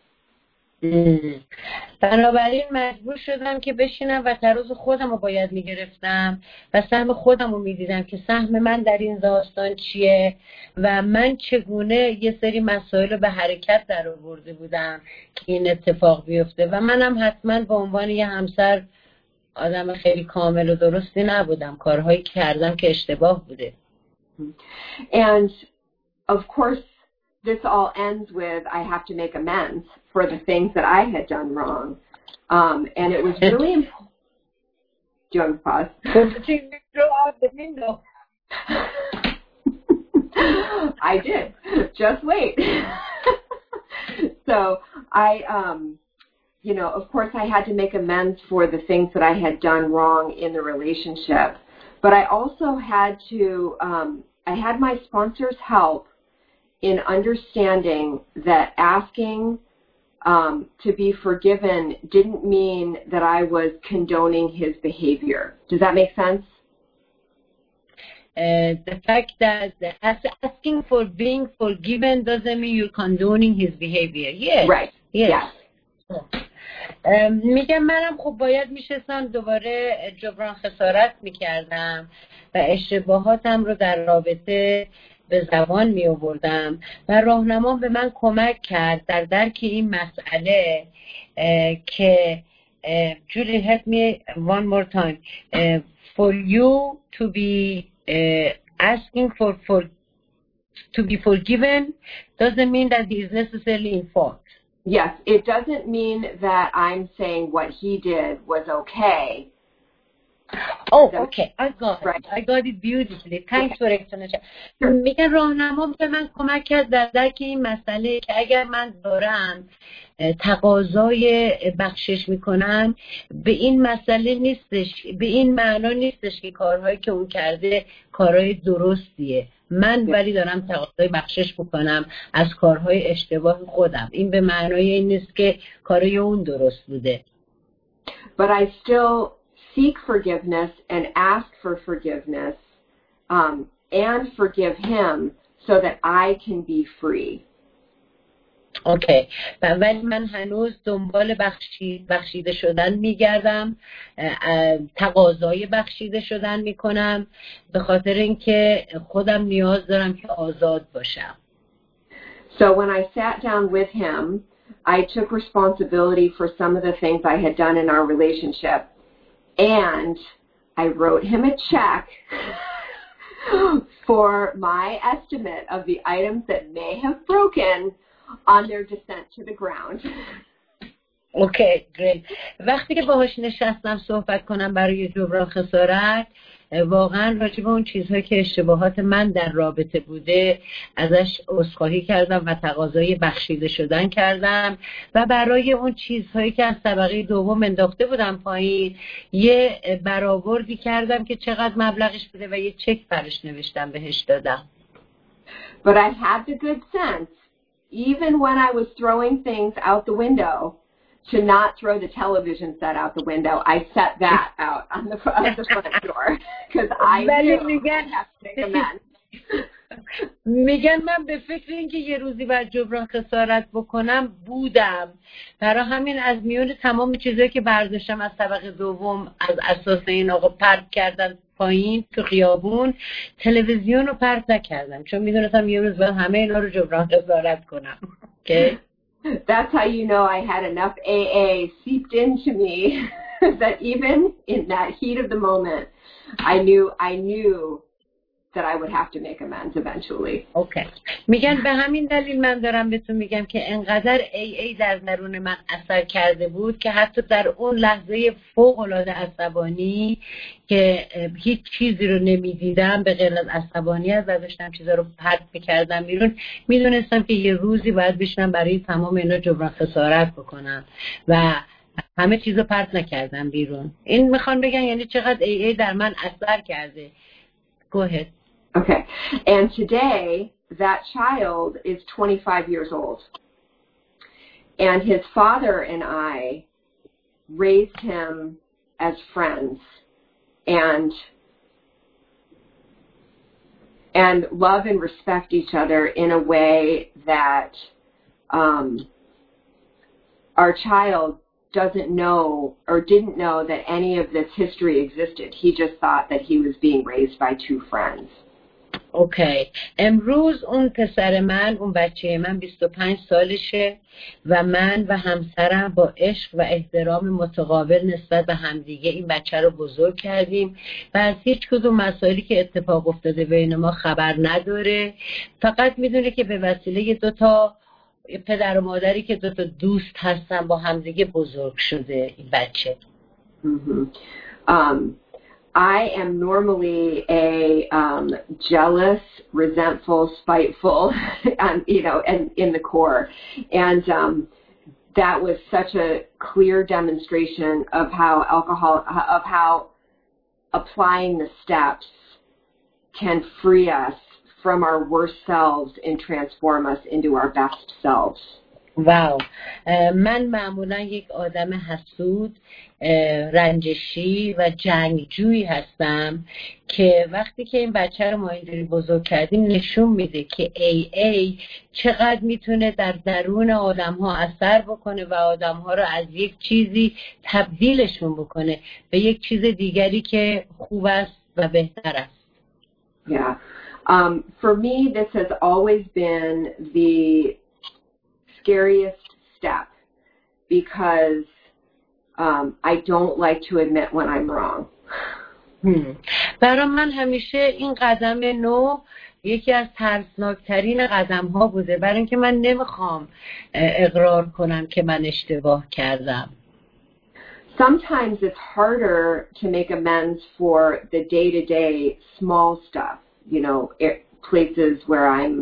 بنابراین مجبور شدم که بشینم و تراز خودم رو باید میگرفتم و سهم خودم رو میدیدم که سهم من در این داستان چیه و من چگونه یه سری مسائل رو به حرکت در آورده بودم که این اتفاق بیفته و منم حتما به عنوان یه همسر آدم خیلی کامل و درستی نبودم، کارهایی کردم که اشتباه بوده. And of course this all ends with I have to make amends for the things that I had done wrong. And it was really important. Do you want to pause? I did. Just wait. So I, of course I had to make amends for the things that I had done wrong in the relationship. But I also had to, I had my sponsor's help in understanding that asking to be forgiven didn't mean that I was condoning his behavior. Does that make sense? The fact that asking for being forgiven doesn't mean you're condoning his behavior. Yes. Right. Yes. Yes. میگم منم خب باید میشستم دوباره جبران خسارت میکردم و اشتباهاتم رو در رابطه به زبان می آوردم و راهنما به من کمک کرد در درک این مسئله که Julie help me one more time for you to be asking to be forgiven doesn't mean that he is necessarily in fault. Yes, it doesn't mean that I'm saying what he did was okay. Oh, okay. I got it beautifully. Thanks for explanation. میگن راهنما به من کمک کرد در درک این مسئله که اگر من دارم تقاضای بخشش میکنم به این مسئله نیستش، به این معنا نیستش که کارهایی که اون کرده کارهای درستیه. من ولی دارم تقاضای بخشش میکنم از کارهای اشتباه خودم. این به معنای این نیست که کارهای اون درست بوده. But I still seek forgiveness and ask for forgiveness and forgive him so that I can be free. اوکی. ولی من هنوز دنبال بخشیده شدن میگردم، تقاضای بخشیده شدن میکنم به خاطر اینکه خودم نیاز دارم که آزاد باشم. So when I sat down with him, I took responsibility for some of the things I had done in our relationship, and I wrote him a check for my estimate of the items that may have broken on their descent to the ground. اوکی گریت. وقتی که باهاش نشستم صحبت کنم برای جبران خسارت، واقعا راجع به اون چیزهایی که اشتباهات من در رابطه بوده ازش عذرخواهی کردم و تقاضای بخشیده شدن کردم و برای اون چیزهایی که از طبقه دوم انداخته بودم پایین یه برآوردی کردم که چقدر مبلغش بوده و یه چک برش نوشتم بهش دادم. But I had the good sense, even when I was throwing things out the window, to not throw the television set out the window. I set that out on the front door because I knew I have to make amends. میگن من به فکر این که یه روزی باید جبران خسارت بکنم بودم، برای همین از میون تمام چیزایی که برداشتم از طبقه دوم از اساس این آقا پرت کردن پایین تو خیابون، تلویزیون رو پرت نکردم چون میدونستم یه روز باید همه اینا رو جبران خسارت کنم. okay? That's how you know I had enough AA seeped into me that even in that heat of the moment, I knew that I would have to make amends eventually. Okay. میگن به همین دلیل من دارم بهتون میگم که انقدر AA در درون من اثر کرده بود که حتی در اون لحظه فوق العاده عصبانی که هیچ چیزی رو نمیدیدم به غیر از عصبانیت و داشتم چیزا رو پرت میکردم بیرون، میدونستم که یه روزی باید بشنم برای تمام اینا جبران خسارت بکنم و همه چیزو پرت نکردم بیرون. این میخوان بگن یعنی چقدر AA در من اثر کرده. Go ahead. Okay. And today, that child is 25 years old. And his father and I raised him as friends and love and respect each other in a way that our child doesn't know or didn't know that any of this history existed. He just thought that he was being raised by two friends. اوکی. امروز اون پسر من، اون بچه من 25 سالشه و من و همسرم با عشق و احترام متقابل نسبت به همدیگه این بچه رو بزرگ کردیم و از هیچ کدوم مسائلی که اتفاق افتاده بین ما خبر نداره. فقط میدونه که به وسیله دوتا پدر و مادری که دوتا دوست هستن با همدیگه بزرگ شده این بچه. I am normally a jealous, resentful, spiteful, and in the core, and that was such a clear demonstration of how applying the steps can free us from our worst selves and transform us into our best selves. واو. من معمولا یک آدم حسود، رنجشی و جنگجویی هستم که وقتی که این بچه رو ما اینجوری بزرگ کردیم نشون میده که AA چقدر میتونه در درون آدم ها اثر بکنه و آدم ها رو از یک چیزی تبدیلشون بکنه به یک چیز دیگری که خوب است و بهتر است. Yeah. For me, this has always been the scariest step because I don't like to admit when I'm wrong. برای من همیشه این قدم نو یکی از ترسناکترین قدم ها بوده، برای اینکه من نمیخوام اقرار کنم که من اشتباه کردم. Sometimes it's harder to make amends for the day-to-day small stuff, places where I'm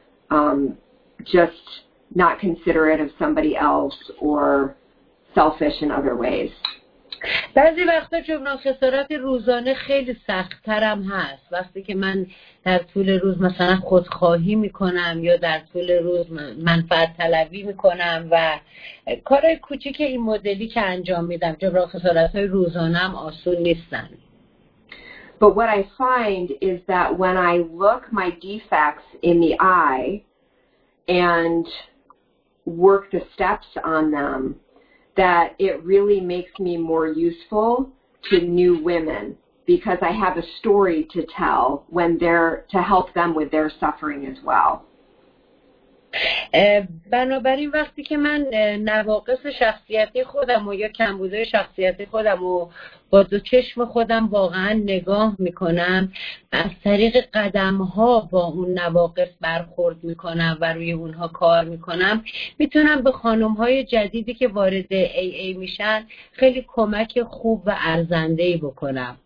just not considerate of somebody else or selfish in other ways. بعضی وقتا جبران خسارت روزانه خیلی سخت‌ترم هست وقتی که من در طول روز مثلا خودخواهی میکنم یا در طول روز منفعت طلبی میکنم و کارهای کوچیک این مدلی که انجام میدم. جبران خسارت‌های روزانه هم آسون نیستن. But what I find is that when I look my defects in the eye and work the steps on them, that it really makes me more useful to new women because I have a story to tell to help them with their suffering as well. بنابراین وقتی که من نواقص شخصیتی خودم و یا کمبودهای شخصیتی خودم و با دو چشم خودم واقعا نگاه میکنم، از طریق قدم ها با اون نواقص برخورد میکنم و روی اونها کار میکنم، میتونم به خانم های جدیدی که وارد AA میشن خیلی کمک خوب و ارزنده‌ای بکنم.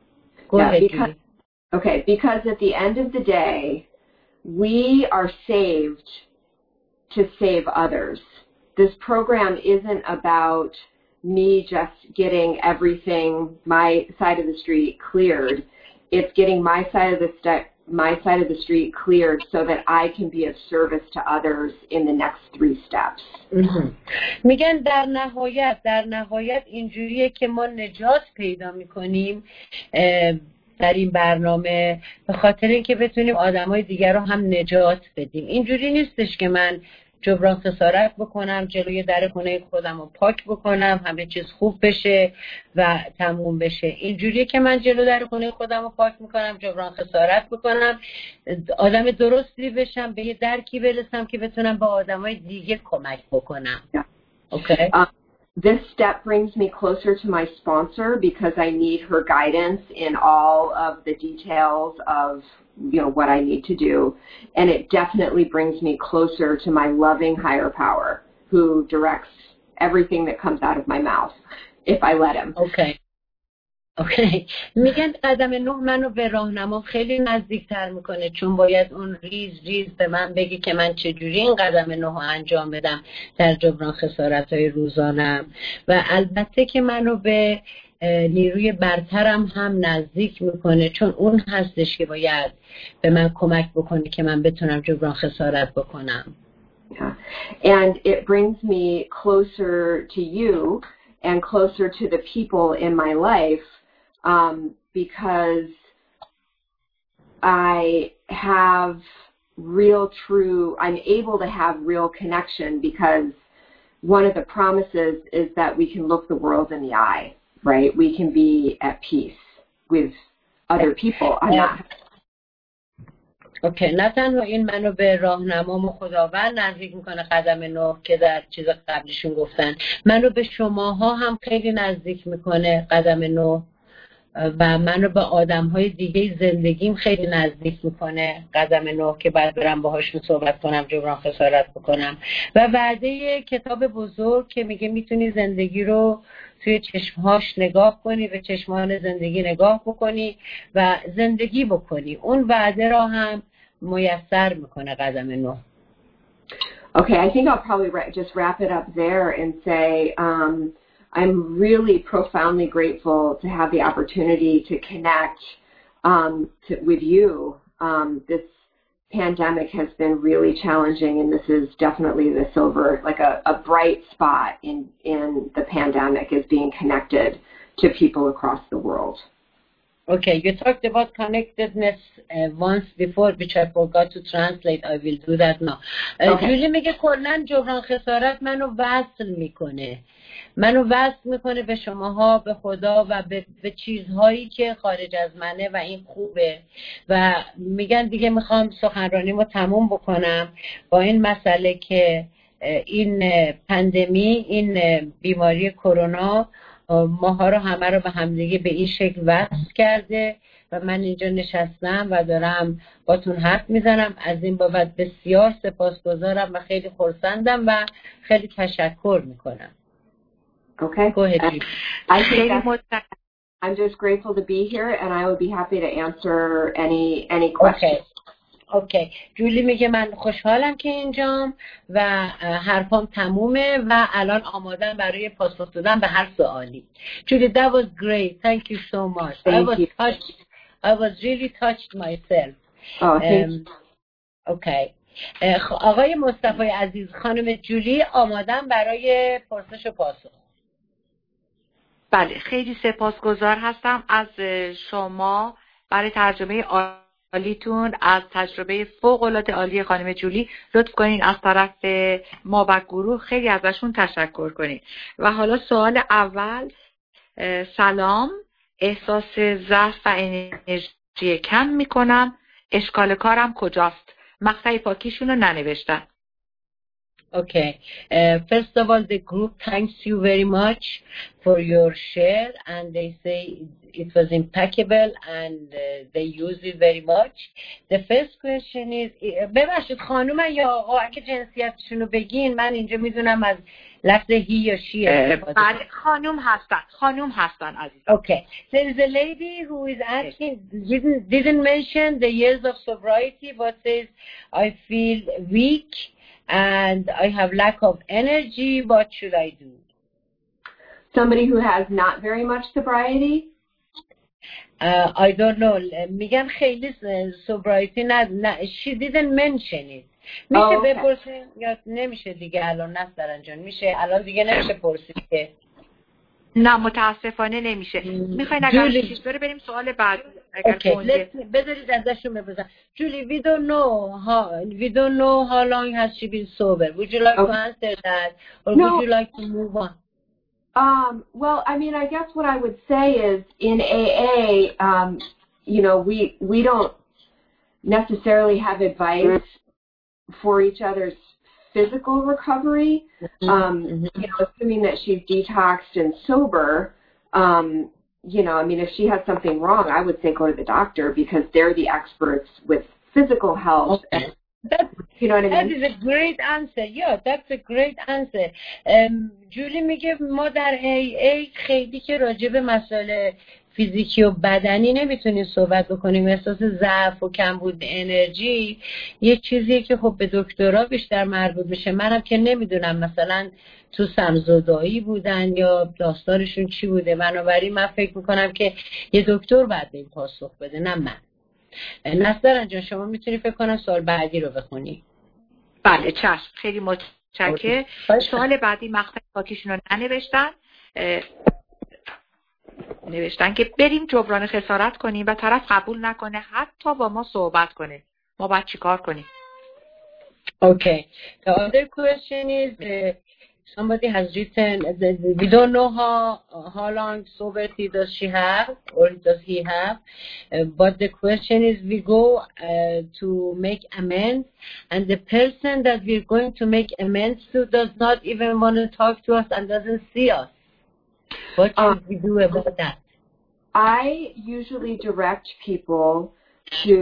Because at the end of the day, we are saved to save others. This program isn't about me just getting everything, my side of the street cleared. It's getting my side of the street cleared so that I can be of service to others in the next 3 steps. میگن در نهایت اینجوریه که ما نجات پیدا میکنیم در این برنامه، به خاطر اینکه بتونیم آدمای دیگر رو هم نجات بدیم. اینجوری نیستش که من جبران خسارت بکنم، جلوی در خونه خودم رو پاک بکنم، همه چیز خوب بشه و تموم بشه. اینجوریه که من جلوی در خونه خودم رو پاک میکنم، جبران خسارت بکنم، آدم درستی بشم، به یه درکی برسم که بتونم به آدمای دیگه کمک بکنم. Okay. This step brings me closer to my sponsor because I need her guidance in all of the details of, what I need to do. And it definitely brings me closer to my loving higher power who directs everything that comes out of my mouth if I let him. Okay. میگن قدم 9 منو به راهنما خیلی نزدیکتر میکنه، چون باید اون ریز به من بگی که من چجوری این قدم 9 انجام بدم در جبران خسارت‌های روزانم، و البته که منو به نیروی برترم هم نزدیک میکنه، چون اون هستش که باید به من کمک بکنه که من بتونم جبران خسارت بکنم. And it brings me closer to you and closer to the people in my life because I'm able to have real connection because one of the promises is that we can look the world in the eye, right? We can be at peace with other people. نه تنها این منو به راهنمام خداوند نزدیک میکنه قدم 9 که در چیز قبلیشون گفتن، منو به شماها هم خیلی نزدیک میکنه قدم 9 و منو به آدم‌های دیگه زندگیم خیلی نزدیک میکنه قدم 9 که بعد برم باهاشون صحبت کنم، جبران خسارت بکنم. و وعده کتاب بزرگ که میگه میتونی زندگی رو توی چشمهاش نگاه کنی، به چشمان زندگی نگاه بکنی و زندگی بکنی، اون وعده را هم میسر میکنه قدم 9. Okay, I think I'll probably just wrap it up there and say I'm really profoundly grateful to have the opportunity to connect with you. This pandemic has been really challenging, and this is definitely the silver, like a bright spot in the pandemic is being connected to people across the world. Okay, you talked about connectedness once before, which I forgot to translate. I will do that now. جولی میگه کلاً جبران خسارت منو وصل میکنه به شماها، به خدا و به چیزهایی که خارج از منه و این خوبه. و میگن دیگه میخوام سخنرانیمو تموم بکنم با این مسئله که این پاندمی، این بیماری کرونا ماها رو همه رو به همدیگه به این شکل وصل کرده و من اینجا نشستم و دارم باتون حرف میزنم. از این بابت بسیار سپاسگزارم و خیلی خرسندم و خیلی تشکر میکنم. Okay. Go ahead. I'm just grateful to be here and I would be happy to answer any questions. اوکی. جولی میگه من خوشحالم که اینجام و حرفام تمومه و الان آمادم برای پاسخ دادن به هر سوالی. جولی, that was great. Thank you so much. I was really touched myself. Thank you. اوکی. آقای مصطفی عزیز، خانم جولی آمادم برای پرسش و پاسخ. بله، خیلی سپاسگزار هستم از شما برای ترجمه عالیتون، از تجربه فوق‌العاده عالی خانم جولی. لطف کنین از طرف ما و گروه خیلی ازشون تشکر کنین. و حالا سوال اول، سلام، احساس ضعف و انرژی کم میکنم، اشکال کارم کجاست؟ مقطع پاکیشون رو ننوشتن. Okay. First of all, the group thanks you very much for your share, and they say it was impeccable and they use it very much. The first question is ببخشید خانومن یا آقا اگه جنسیتشون رو بگین من اینجا میدونم از لفظ هی یا شی بله خانوم هستن عزیز. Okay. There is a lady who is asking, didn't mention the years of sobriety, but says I feel weak and I have lack of energy. What should I do? Somebody who has not very much sobriety? I don't know. میگن خیلی sobriety نه. She didn't mention it. میشه بپرسیم یا نمیشه دیگه الان نسترن جان میشه الان دیگه نمیشه پرسید که نه متاسفانه نمیشه. میخواین اگر چیز داره بریم سوال بعد اگر بذارید ازشون بپرسم. Julie, we don't know how long has she been sober. Would you like to answer that or would you like to move on? Well, I mean, I guess what I would say is in AA, we don't necessarily have advice for each other's physical recovery. Assuming that she's detoxed and sober, I mean, if she has something wrong, I would say go to the doctor because they're the experts with physical health. Okay. You know what I mean? That is a great answer. Yeah, that's a great answer. جولی میگه ما در AA خیلی که راجع به مسائل فیزیکی و بدنی نمیتونیم صحبت بکنیم. احساس ضعف و کمبود انرژی یه چیزیه که خب به دکترها بیشتر مربوط میشه. منم که نمیدونم مثلا تو سمزدایی بودن یا داستانشون چی بوده. بنابراین من فکر میکنم که یه دکتر باید به این پاسخ بده نه من. نصر جان شما میتونی فکر کنم سوال بعدی رو بخونی. بله چشم خیلی متشکرم. سوال بعدی مقطع پاکیشون رو نوشتن که بریم جبران خسارت کنیم و طرف قبول نکنه حتی با ما صحبت کنه. ما باید چیکار کنیم؟ Okay. The other question is somebody has written we don't know how long sobriety does she have or does he have, but the question is we go to make amends and the person that we're going to make amends to does not even want to talk to us and doesn't see us. What should we do about that? I usually direct people to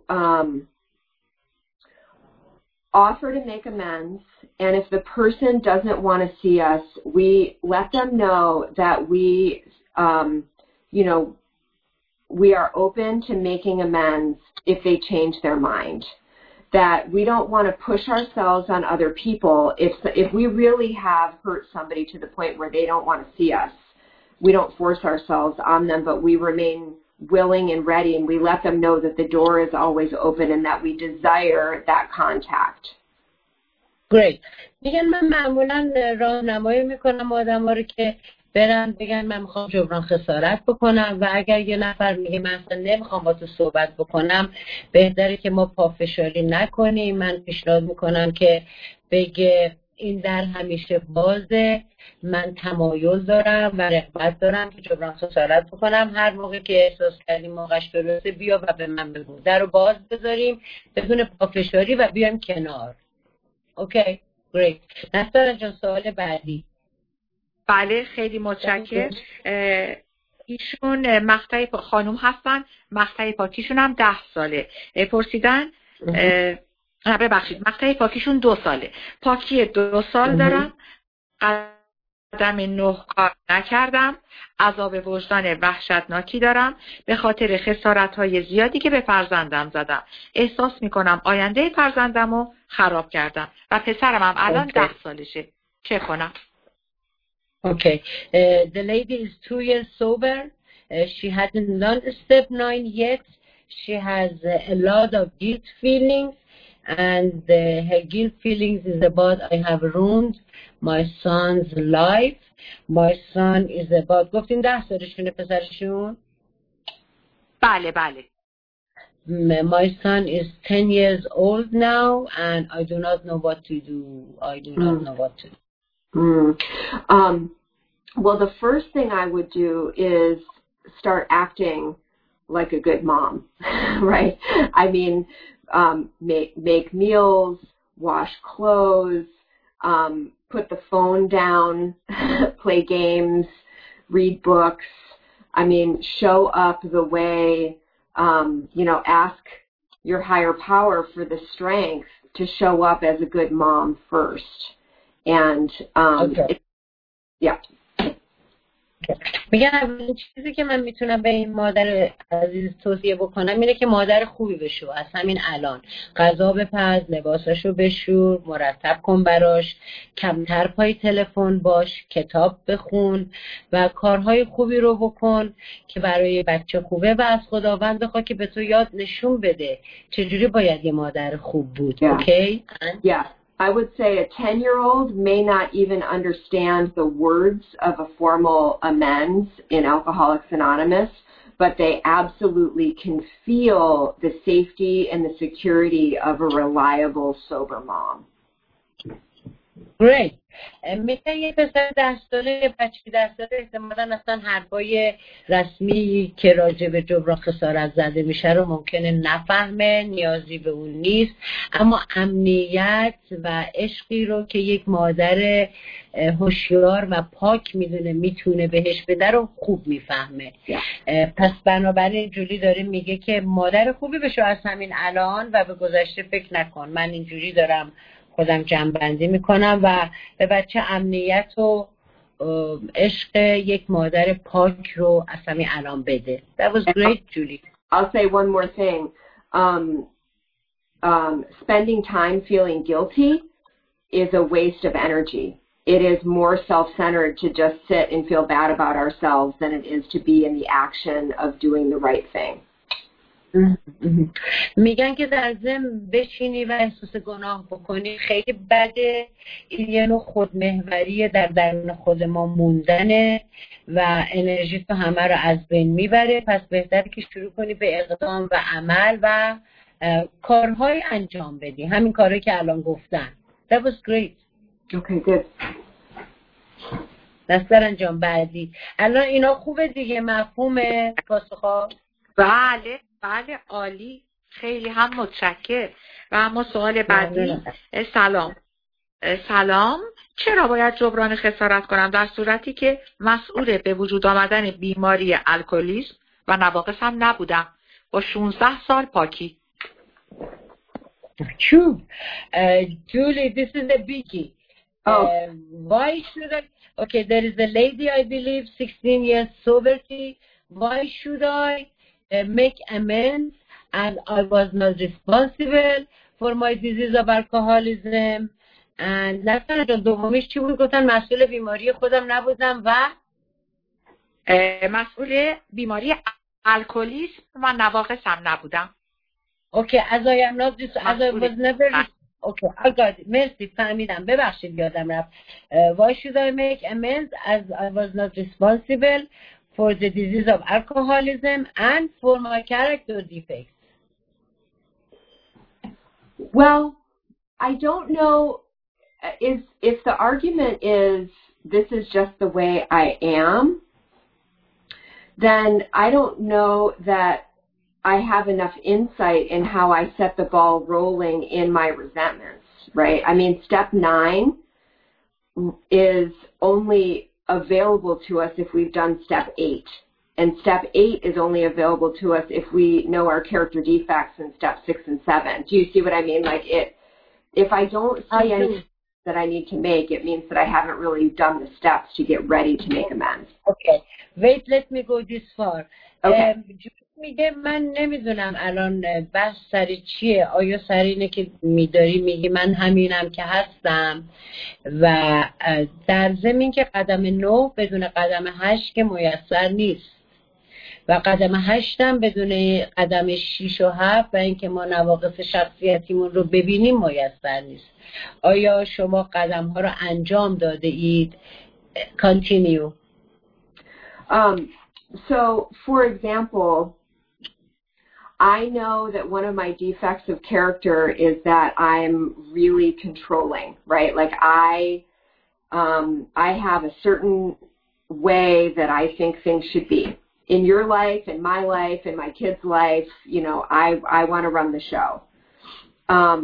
offer to make amends, and if the person doesn't want to see us, we let them know that we are open to making amends if they change their mind. That we don't want to push ourselves on other people. If we really have hurt somebody to the point where they don't want to see us, we don't force ourselves on them, but we remain willing and ready, and we let them know that the door is always open and that we desire that contact. Great. میگن من معمولا راهنمایی میکنم آدما رو که برن بگن من میخوام جبران خسارت بکنم و اگر یه نفر میگه من اصلا نمیخوام با تو صحبت بکنم بهتره که ما پافشاری نکنیم. من پیشنهاد میکنم که بگه این در همیشه بازه، من تمایل دارم و رغبت دارم که جبران خسارت بکنم. هر موقع که احساس کردیم موقعش درسته بیا و به من بگو. در رو باز بذاریم بدون پافشاری و بیایم کنار. اوکی گریت. نسترن جان سوال بعدی. بله خیلی متشکرم. ایشون مقطع خانوم هستن، مقطع پاکیشون هم 10 ساله. پرسیدن ببخشید مقطع پاکیشون 2 ساله. پاکی 2 سال دارم، قدم 9 کار نکردم، عذاب وجدان وحشتناکی دارم به خاطر خسارت‌های زیادی که به فرزندم زدم. احساس میکنم آینده فرزندمو خراب کردم و پسرم هم الان 10 سالشه. چه کنم؟ Okay. The lady is 2 years sober. She hasn't done step 9 yet. She has a lot of guilt feelings, and her guilt feelings is about I have ruined my son's life. My son is about گفتین 10 سالشونه پسرشون؟ بله بله. My son is 10 years old now and I do not know what to do. I do not know what to do. Well, the first thing I would do is start acting like a good mom, right? I mean, make meals, wash clothes, put the phone down, play games, read books. I mean, show up the way, ask your higher power for the strength to show up as a good mom first. And, yeah. میگن اولین چیزی که من میتونم به این مادر عزیز توصیه بکنم اینه که مادر خوبی بشو. از همین الان غذا بپز، لباساشو بشور، مرتب کن براش، کمتر پای تلفن باش، کتاب بخون و کارهای خوبی رو بکن که برای بچه خوبه و از خداوند بخوا که به تو یاد نشون بده چجوری باید یه مادر خوب بود. اوکی؟ Yeah. I would say a 10-year-old may not even understand the words of a formal amends in Alcoholics Anonymous, but they absolutely can feel the safety and the security of a reliable, sober mom. Great. میگن یه پسر 10 ساله، یه بچه 10 ساله احتمالاً اصلا حرفای رسمی که راجع به جبران خسارت زده میشه رو ممکنه نفهمه، نیازی به اون نیست، اما امنیت و عشقی رو که یک مادر هوشیار و پاک میتونه بهش بده رو خوب میفهمه. پس بنابراین جولی داره میگه که مادر خوبی بشو از همین الان و به گذشته فکر نکن. من اینجوری دارم خودم جمع‌بندی میکنم و به بچه امنیت و عشق یک مادر پاک رو از همین الان بده. That was great, Julie. I'll say one more thing. Spending time feeling guilty is a waste of energy. It is more self-centered to just sit and feel bad about ourselves than it is to be in the action of doing the right thing. میگن که در ضمن بشینی و احساس گناه بکنی خیلی بده. این یه نوع خودمحوریه، در درون خود ما موندنه و انرژی تو همه رو از بین میبره. پس بهتره که شروع کنی به اقدام و عمل و کارهای انجام بدی، همین کارهایی که الان گفتن. That was great. Okay, good. دستر انجام بعدی. الان اینا خوبه دیگه، مفهومه پاسخا؟ بله عالی، خیلی هم متشکر. و اما سوال بعدی. سلام، چرا باید جبران خسارت کنم در صورتی که مسئول به وجود آمدن بیماری الکلیسم و نواقص هم نبودم با 16 سال پاکی؟ True. Julie, this is a biggie. Why should I? Okay, there is a lady, I believe, 16 years sobriety. Why should I make amends and I was not responsible for my disease of alcoholism? And نفتر جان دومیش چی بود؟ گفتن مسئول بیماری خودم نبودم و مسئول بیماری الکلیسم و نواقص هم نبودم. Okay, as I am not this, as I was never. Okay, I got it. مرسی، فهمیدم. ببخشید یادم رفت. Why should I make amends as I was not responsible for the disease of alcoholism and for my character defects? Well, I don't know if the argument is this is just the way I am, then I don't know that I have enough insight in how I set the ball rolling in my resentments, right? I mean, step 9 is only available to us if we've done step 8. And step 8 is only available to us if we know our character defects in step 6 and 7. Do you see what I mean? Like if I don't see anything that I need to make, it means that I haven't really done the steps to get ready to make amends. Okay. Wait, let me go this far. Okay. میگه من نمیدونم الان بحث سر چیه. آیا سر اینه که میگی من همینم که هستم و در ضمن که قدم 9 بدون قدم 8 که میسر نیست و قدم 8 هم بدون قدم 6 و 7 و اینکه ما نواقص شخصیتیمون رو ببینیم میسر نیست. آیا شما قدم ها رو انجام داده اید؟ Continue. So, for example, I know that one of my defects of character is that I'm really controlling, right? Like I have a certain way that I think things should be. In your life, in my life, in my kids' life, you know, I want to run the show.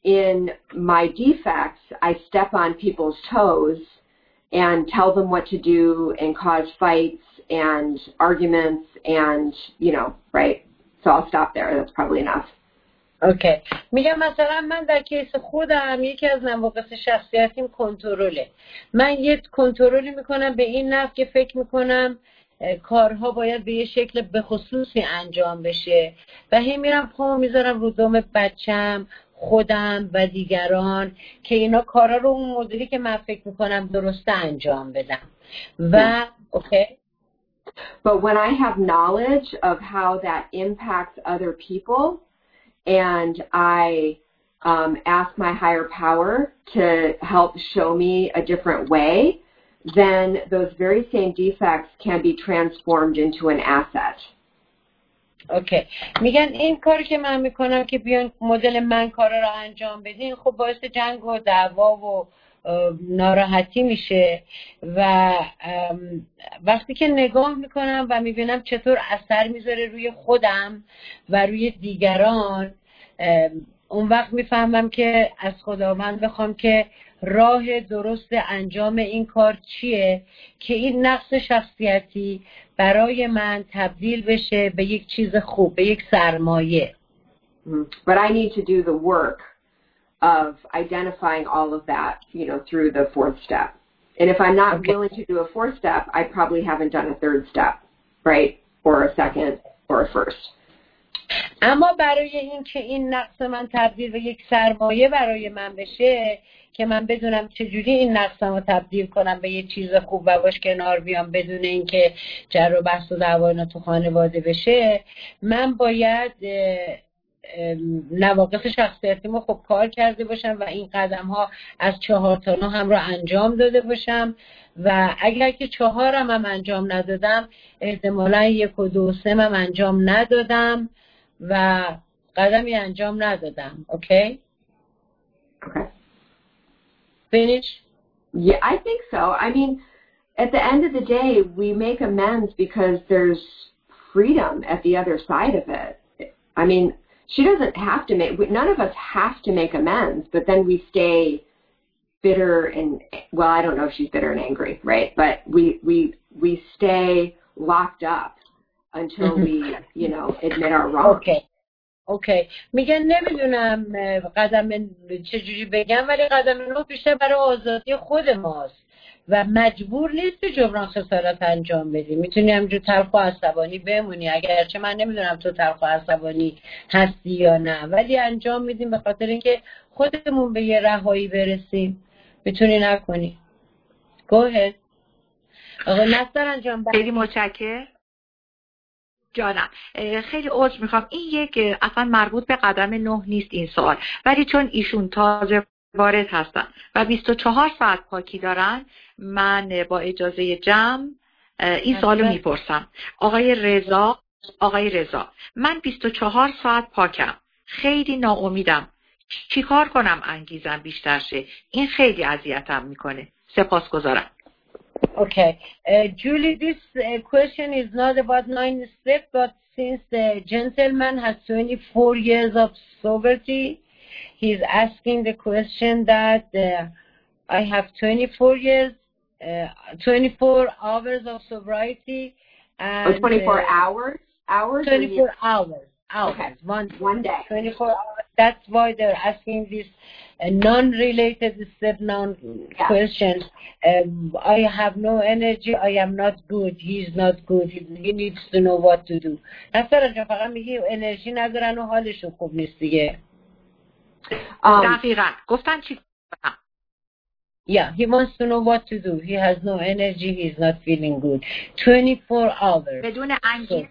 in my defects, I step on people's toes and tell them what to do and cause fights and arguments and, right? So I'll stop there. That's probably enough. اوکی. میگم مثلا من در کیس خودم یکی از نواقص شخصیتیم کنترله. من یه کنترلی میکنم به این نحو که فکر میکنم کارها باید به یه شکل به خصوصی انجام بشه و هی میرم پامو میذارم رو دم بچم، خودم و دیگران که اینا کارا رو اون مدلی که من فکر میکنم درسته انجام بدم و اوکی. But when I have knowledge of how that impacts other people and I ask my higher power to help show me a different way, then those very same defects can be transformed into an asset. اوکی. میگن این کاری که من میکنم که بیان مدل من کارا رو انجام بدین خب باعث جنگ و دعوا و ناراحتی میشه و وقتی که نگاه میکنم و میبینم چطور اثر میذاره روی خودم و روی دیگران، اون وقت میفهمم که از خداوند بخوام که راه درست انجام این کار چیه که این نقص شخصیتی برای من تبدیل بشه به یک چیز خوب، به یک سرمایه. But I need to do the work of identifying all of that, through the fourth step. And if I'm not willing to do a fourth step, I probably haven't done a third step, right? Or a second or a first. اما برای این که این نقص من تبدیل به یک سرمایه برای من بشه که من بدونم چجوری این نقصم رو تبدیل کنم به یک چیز خوب و باش کنار بیام بدون اینکه جر و بحث و دعوا اینا تو خانواده بشه، من باید نواقص شخصیتیمو خب کار کرده باشم و این قدم ها از 4 تا 9 هم رو انجام داده باشم و اگر که 4 هم انجام ندادم احتمالاً 1 و 2 و 3 هم انجام ندادم و قدمی انجام ندادم. اوکی؟ Okay. Finish? Yeah, I think so. I mean, at the end of the day, we make amends because there's freedom at the other side of it. I mean, she doesn't have to none of us have to make amends, but then we stay bitter and, well, I don't know if she's bitter and angry, right? But we stay locked up until we, admit our wrong. اوکی. میگن نمیدونم قدم چجوری بگم ولی قدم 9 بیشتر برای آزادی خود ماست و مجبور نیستی جبران خسارت انجام بدی. میتونی همجور تلخ و عصبانی بمونی، اگرچه من نمیدونم تو تلخ و عصبانی هستی یا نه، ولی انجام میدیم به خاطر اینکه خودمون به یه رهایی برسیم. میتونی نکنی. Go ahead. آقا نصر انجام بدی. خیلی متشکرم. جانم خیلی عذر میخوام، این یک اصلا مربوط به قدم 9 نیست این سوال، ولی چون ایشون تازه وارد هستن و 24 ساعت پاکی دارن، من با اجازه جمع این سوالو میپرسم. آقای رضا من 24 ساعت پاکم، خیلی ناامیدم، چیکار کنم انگیزم بیشتر شه؟ این خیلی اذیتم میکنه. سپاسگزارم. Okay. Julie, this question is not about 9 steps, but since the gentleman has 24 years of sobriety, he's asking the question that I have 24 years, 24 hours of sobriety. And, 24 hours? Hours? 24 hours. Okay. One day. 24 hours. That's why they're asking this non-related step question. I have no energy. I am not good. He's not good. He needs to know what to do. نصر جان فقط میگی انرژی ندارن و حالشون خوب نیست دیگه. دقیقاً. گفتن چی کنم؟ Yeah, he wants to know what to do. He has no energy. He's not feeling good. 24 hours. بدون انگیزه.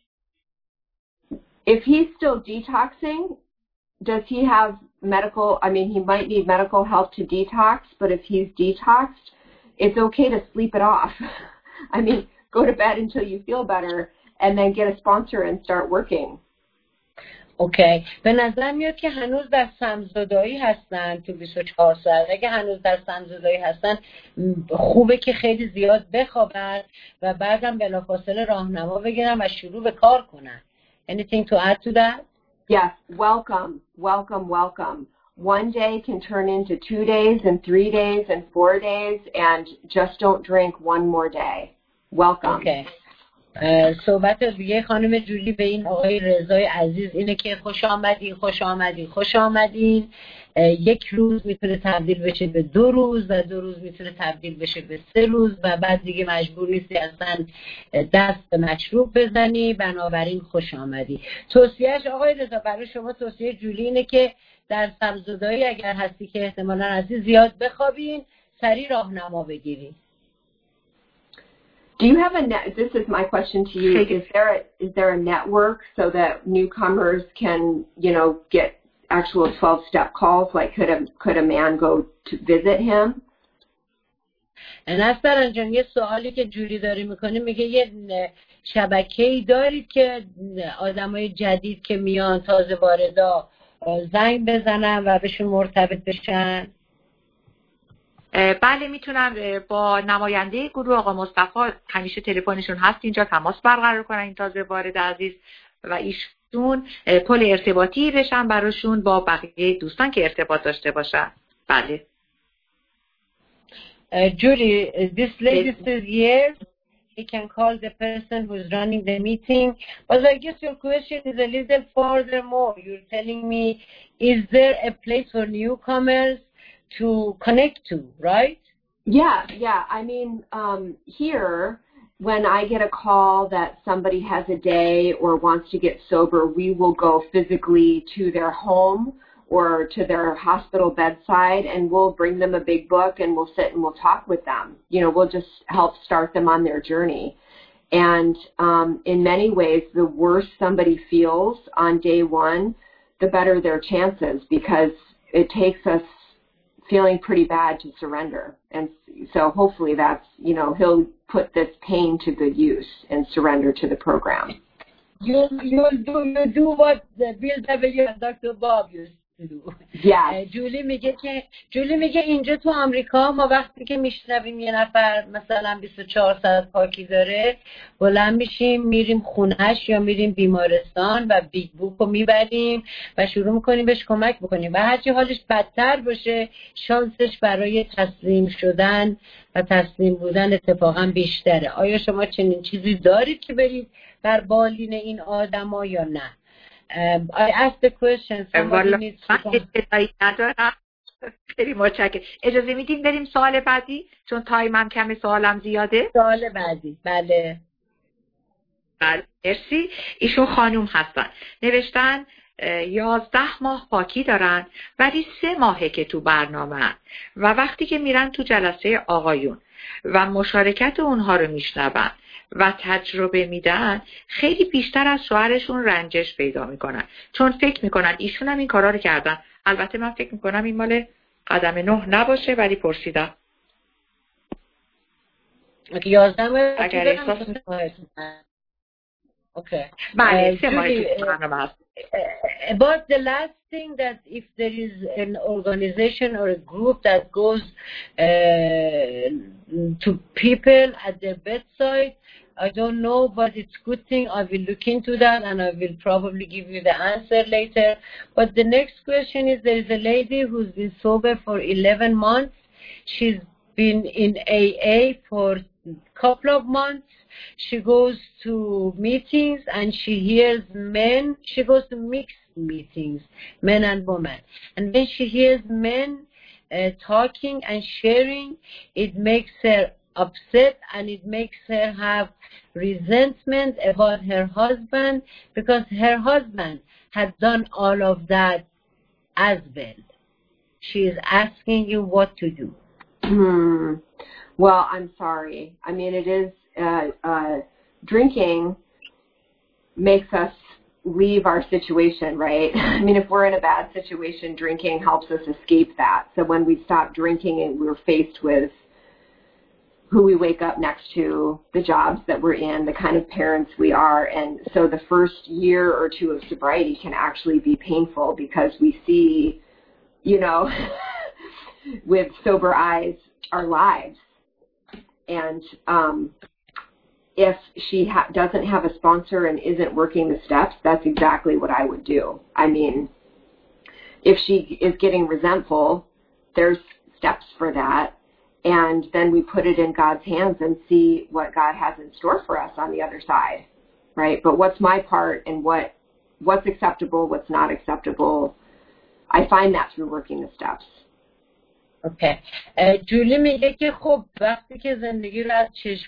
If he's still detoxing, does he have medical, he might need medical help to detox, but if he's detoxed, it's okay to sleep it off. Go to bed until you feel better and then get a sponsor and start working. اوکی. به نظر میاد که هنوز در سمزدایی هستن تو 24 ساعت. اگه هنوز در سمزدایی هستن خوبه که خیلی زیاد بخوابن و بعدم بلافاصله راهنما بگیرن و شروع به کار کنن. Anything to add to that? Yes. Welcome. one day can turn into 2 days and 3 days and 4 days, and just don't drink one more day. Welcome. Okay. صحبت دیگه خانم جولی به این آقای رضای عزیز اینه که خوش آمدین. یک روز میتونه تبدیل بشه به 2 روز و 2 روز میتونه تبدیل بشه به 3 روز و بعد دیگه مجبور نیستی اصلا دست به مشروب بزنی. بنابراین خوش آمدی. توصیهش آقای رضا برای شما، توصیه جولی اینه که در سبزداری اگر هستی که احتمالاً هستی زیاد بخوابین، سریع راهنما بگیرید. Do you have this is my question to you, is there a network so that newcomers can, get actual 12-step calls? Like could a man go to visit him? نسترن جان، یه سوالی که جوری داری میکنه، میگه یه شبکه‌ای دارید که آدمای جدید که میان تازه واردا زنگ بزنن و بهشون مرتبط بشن؟ بله، میتونم با نماینده گروه آقا مصطفی، همیشه تلفنشون هست اینجا، تماس برقرار کنن این تازه وارد عزیز و ایشون پل ارتباطی بشن براشون با بقیه دوستان که ارتباط داشته باشن. بله. Julie, this lady says yes, he can call the person who's running the meeting, but I guess your question is a little furthermore. You're telling me, is there a place for newcomers to connect to, right? Yeah. I mean, here, when I get a call that somebody has a day or wants to get sober, we will go physically to their home or to their hospital bedside, and we'll bring them a big book and we'll sit and we'll talk with them. We'll just help start them on their journey. And in many ways, the worse somebody feels on day one, the better their chances, because it takes us feeling pretty bad to surrender. And so hopefully that's, he'll put this pain to good use and surrender to the program. You do what Bill W. and Dr. Bob used to do. Yes. جولی میگه اینجا تو آمریکا ما وقتی که میشنویم یه نفر مثلا 24 ساعت پاکی داره، بلند میشیم میریم خونهش یا میریم بیمارستان و بیگ بوک رو میبریم و شروع میکنیم بهش کمک بکنیم و هرچی حالش بدتر باشه شانسش برای تسلیم شدن و تسلیم بودن اتفاقا بیشتره. آیا شما چنین چیزی دارید که برید بر بالین این آدما یا نه؟ I asked the question. خیلی متشکرم. اجازه میدیم بریم سوال بعدی چون تایمم کمه، سوالم زیاده. سوال بعدی. بله مرسی. ایشون خانوم هستن، نوشتن 11 ماه پاکی دارن ولی 3 ماهه که تو برنامه و وقتی که میرن تو جلسه آقایون و مشارکت اونها رو میشنون و تجربه میدن، خیلی بیشتر از شوهرشون رنجش پیدا میکنن چون فکر میکنن ایشون هم این کارا رو کردن. البته من فکر میکنم این مال قدم 9 نباشه ولی پرسیدم. 11 ماه اگر احساس Okay. بله 3 ماه تو برنامه هست. About the last thing, that if there is an organization or a group that goes to people at their bedside, I don't know, but it's a good thing. I will look into that and I will probably give you the answer later. But the next question is, there is a lady who's been sober for 11 months. She's been in AA for a couple of months. She goes to meetings and she hears men. She goes to mixed meetings, men and women. And when she hears men talking and sharing, it makes her upset and it makes her have resentment about her husband because her husband had done all of that as well. She is asking you what to do. Well, I'm sorry. I mean, it is drinking makes us leave our situation, right? I mean, if we're in a bad situation, drinking helps us escape that. So when we stop drinking and we're faced with who we wake up next to, the jobs that we're in, the kind of parents we are, and so the first year or two of sobriety can actually be painful because we see, with sober eyes, our lives. And if she doesn't have a sponsor and isn't working the steps, that's exactly what I would do. I mean, if she is getting resentful, there's steps for that. And then we put it in God's hands and see what God has in store for us on the other side, right? But what's my part and what's acceptable, what's not acceptable, I find that through working the steps. اوکی. جولی میگه که خب وقتی که زندگی رو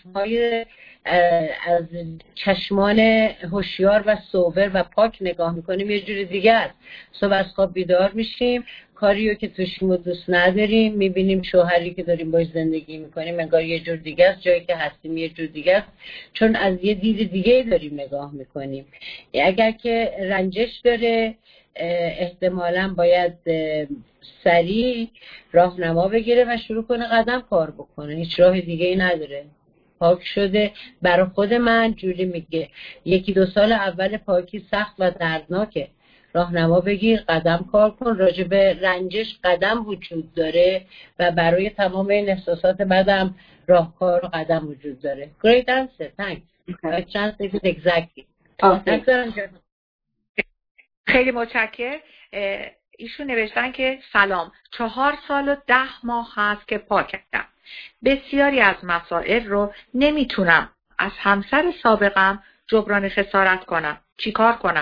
از چشمان هوشیار و صوبر و پاک نگاه میکنیم یه جوری دیگه است. صبح از خواب بیدار میشیم، کاریو که توشیم و دوست نداریم، میبینیم شوهری که داریم باش زندگی میکنیم انگار یه جور دیگه است، جایی که هستیم یه جور دیگه است، چون از یه دید دیگه داریم نگاه میکنیم. اگر که رنجش داره احتمالاً باید سریع راهنما بگیره و شروع کنه قدم کار بکنه، هیچ راه دیگه ای نداره. پاک شده. برای خود من جولی میگه 1-2 سال اول پاکی سخت و دردناکه. راهنما بگیر، قدم کار کن. راجع به رنجش قدم وجود داره و برای تمام این احساسات بعدم راهکار و قدم وجود داره. Great answer. Thanks. I translated it exactly. خیلی متشکرم. ایشون نوشتن که سلام، 4 سال و 10 ماه هست که پاکم. بسیاری از مسائل رو نمیتونم از همسر سابقم جبران خسارت کنم. چی کار کنم؟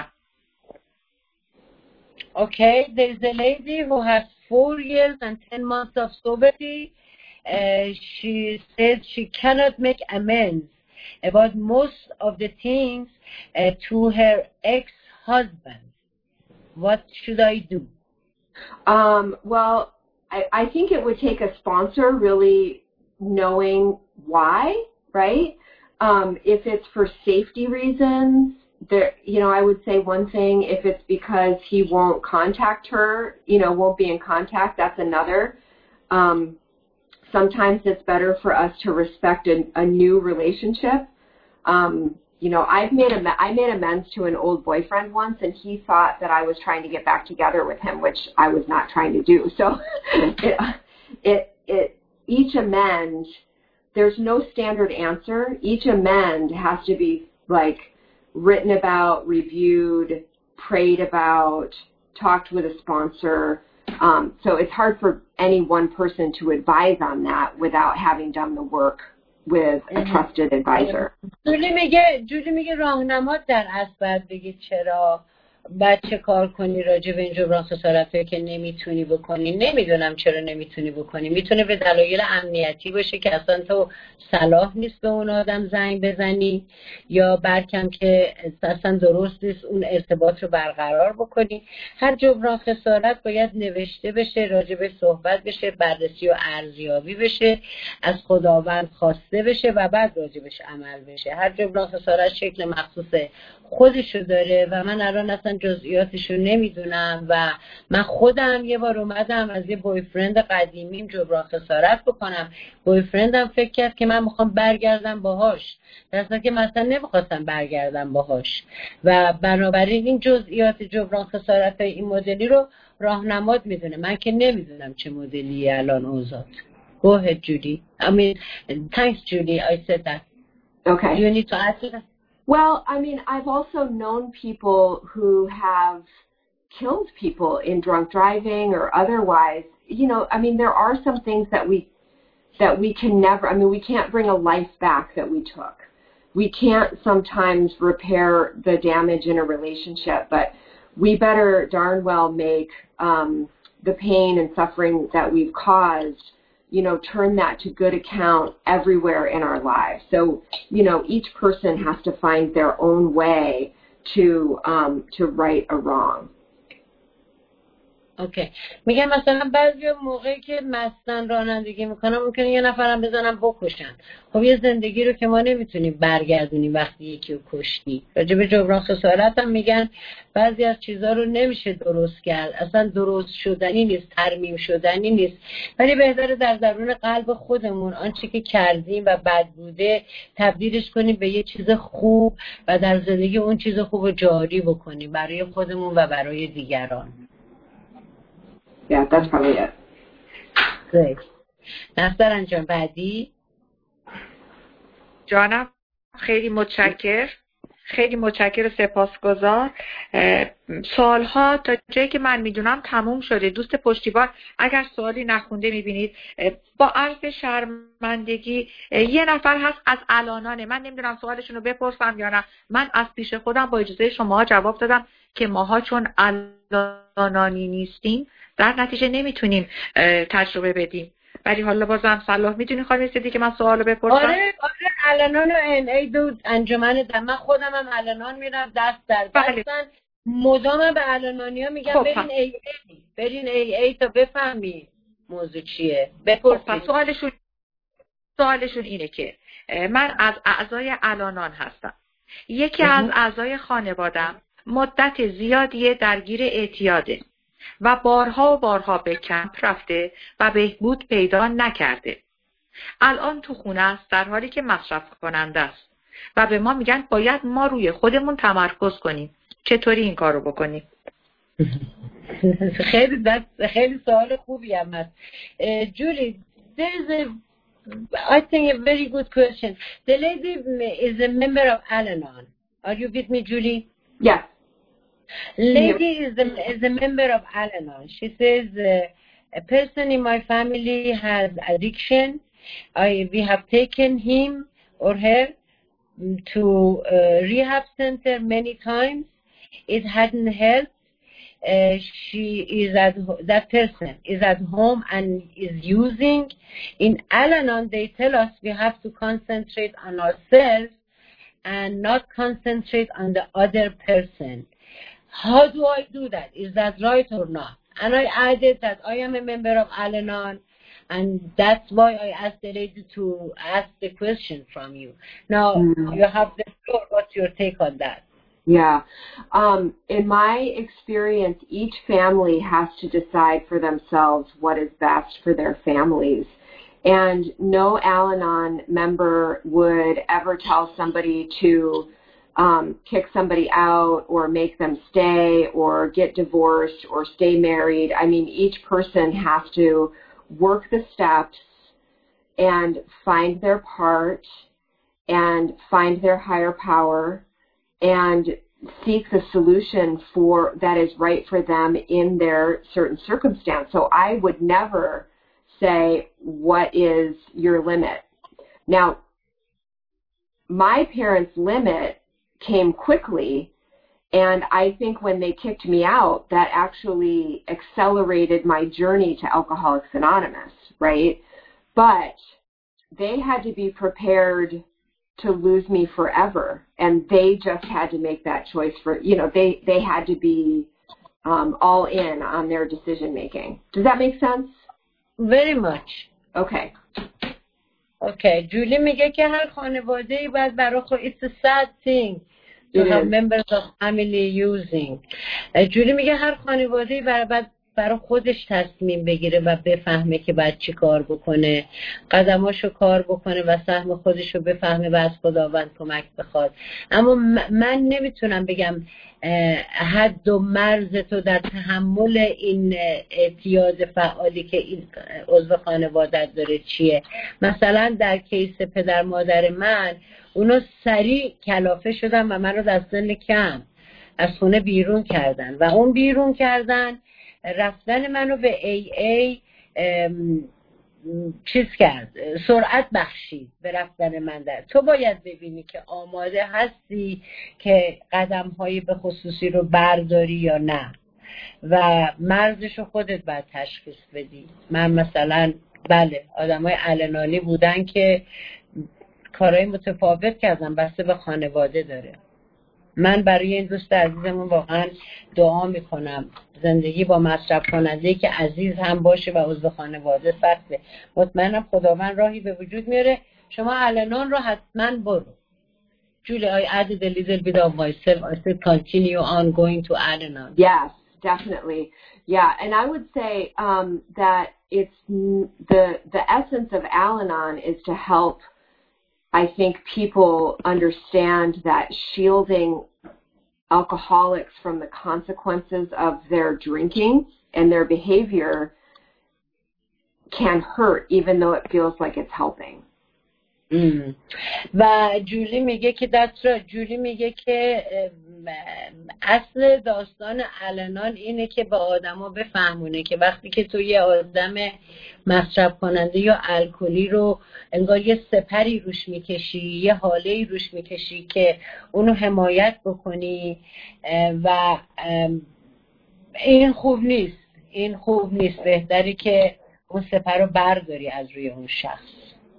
Okay, there's a lady who has 4 years and 10 months of sobriety. She said she cannot make amends about most of the things to her ex-husband. What should I do? Well, I think it would take a sponsor really knowing why, right? If it's for safety reasons, there, I would say one thing. If it's because he won't contact her, won't be in contact, that's another. Sometimes it's better for us to respect a new relationship. I made amends to an old boyfriend once, and he thought that I was trying to get back together with him, which I was not trying to do. So each amend, there's no standard answer. Each amend has to be like written about, reviewed, prayed about, talked with a sponsor. So it's hard for any one person to advise on that without having done the work with a trusted advisor. جولی میگه راهنما در اصل باید بگی چرا بعد چه کار کنی راجع به این جبران خسارت‌هایی که نمیتونی بکنی. نمیدونم چرا نمیتونی بکنی. میتونه به دلایل امنیتی باشه که اصلا تو صلاح نیست به اون آدم زنگ بزنی، یا برکم که اصلا درست نیست اون ارتباط رو برقرار بکنی. هر جبران خسارت باید نوشته بشه، راجع به صحبت بشه، بررسی و ارزیابی بشه، از خداوند خواسته بشه و بعد راجبش عمل بشه. هر جبران خسارت شکل مخصوص خودشو داره و من الان اصلا جزئیاتشو نمیدونم و من خودم یه بار اومدم از یه بویفرند قدیمیم جبران خسارت بکنم. بویفرندم فکر کرد که من میخوام برگردم باهاش، در اصلا که مثلا نمیخواستم برگردم باهاش و بنابراین این جزئیات جبران خسارت های این مدلی رو راهنمات میدونه. من که نمیدونم چه مدلی الان اوضاع. Go ahead, Judy. I mean, thanks, Judy. I said that. Okay. Do you need to answer that? Well, I mean, I've also known people who have killed people in drunk driving or otherwise. I mean, there are some things that we can never, we can't bring a life back that we took. We can't sometimes repair the damage in a relationship, but we better darn well make the pain and suffering that we've caused, turn that to good account everywhere in our lives. So, each person has to find their own way to right a wrong. اوکی. میگم مثلا بعضی موقعی که مستن رانندگی میکنن ممکنه یه نفرم بزنن بکشن. خب یه زندگی رو که ما نمیتونیم برگردونیم وقتی یکی رو کشتی. راجع به جبران خسارت هم میگن بعضی از چیزها رو نمیشه درست کرد، اصلا درست شدنی نیست، ترمیم شدنی نیست، ولی بهتره در درون قلب خودمون آنچه که کردیم و بد بوده تبدیلش کنیم به یه چیز خوب و در زندگی اون چیز خوب رو جاری بکنیم برای خودمون و برای دیگران. Yeah, that's probably it. Great. نفترن جان بعدی؟ جانم خیلی متشکر. خیلی متشکرم، سپاسگزار. سوالها تا جایی که من میدونم تموم شده. دوست پشتیبان اگر سوالی نخونده میبینید با عرض شرمندگی یه نفر هست از الانانه، من نمیدونم سوالشون رو بپرسم یا نه. من از پیش خودم با اجازه شما جواب دادم که ماها چون الانانی نیستیم در نتیجه نمیتونیم تجربه بدیم، ولی حالا بازم صلاح میدونی خانم سیدی که من سوالو بپرسم. آره الانان ای دو انجمن من خودم هم الانان میرم دست در دستن، مدام به الانانی ها میگم برین ای تا بفهمی موضوع چیه. بپرسید. سوالشون اینه که من از اعضای الانان هستم، یکی از اعضای خانوادم مدت زیادی درگیر اعتیاده و بارها به کمپ رفته و بهبود پیدا نکرده. الان تو خونه است در حالی که مصرف کننده است و به ما میگن باید ما روی خودمون تمرکز کنیم. چطوری این کارو بکنیم؟ خیلی سوال خوبی هم هست. Julie, there is I think a very good question. The lady is a member of Al-Anon. Are you with me, Julie? Yes. Lady is a member of Al-Anon. She says a person in my family has addiction. We have taken him or her to rehab center many times. It hadn't helped. That person is at home and is using. In Al-Anon, they tell us we have to concentrate on ourselves and not concentrate on the other person. How do I do that? Is that right or not? And I added that I am a member of Al-Anon, and that's why I asked the lady to ask the question from you. Now, you have the floor. What's your take on that? Yeah. In my experience, each family has to decide for themselves what is best for their families. And no Al-Anon member would ever tell somebody to kick somebody out or make them stay or get divorced or stay married. I mean, each person has to work the steps and find their part and find their higher power and seek the solution that is right for them in their certain circumstance. So I would never say, what is your limit? Now, my parents' limit came quickly, and I think when they kicked me out, that actually accelerated my journey to Alcoholics Anonymous, right? But they had to be prepared to lose me forever, and they just had to make that choice they had to be all in on their decision making. Does that make sense? Very much. Okay, Julie میگه که هر خانواده‌ای باید برای خود it's a sad thing to have members of family using. جولی میگه هر خانواده‌ای برای خودش تصمیم بگیره و بفهمه که باید چی کار بکنه، قدماشو کار بکنه و سهم خودشو بفهمه و از خداوند کمک بخواد. اما من نمیتونم بگم حد و مرز تو در تحمل این اعتیاد فعالی که این عضو خانوادت داره چیه. مثلا در کیس پدر مادر من، اونا سریع کلافه شدن و من رو در سن کم از خونه بیرون کردن و اون بیرون کردن رفتن منو به ای چیز کرد، سرعت بخشید به رفتن من. در تو باید ببینی که آماده هستی که قدم‌های به خصوصی رو برداری یا نه و مرزشو خودت باید تشخیص بدی. من مثلا بله آدمای علنانی بودن که کارهای متفاوت کردن، بسته به خانواده داره. من برای این دوست عزیزمون واقعا دعا میکنم زندگی با مصرف کننده که عزیز هم باشه و عضو خانواده سخته. مطمئنم خداوند راهی به وجود میاره. شما علنان رو حتما برو. Julie, I added a little bit of myself. I said continue on going to Al-Anon. Yes, definitely. Yeah, and I would say that it's the essence of Al-Anon is to help, I think, people understand that shielding alcoholics from the consequences of their drinking and their behavior can hurt, even though it feels like it's helping. و جولی میگه که جولی میگه که اصل داستان الانان اینه که با آدما بفهمونه که وقتی که تو یه آدم مصرف کننده یا الکلی رو انگار یه سپری روش میکشی، یه حاله‌ای روش میکشی که اونو حمایت بکنی و این خوب نیست. بهتری که اون سپر رو برداری از روی اون شخص.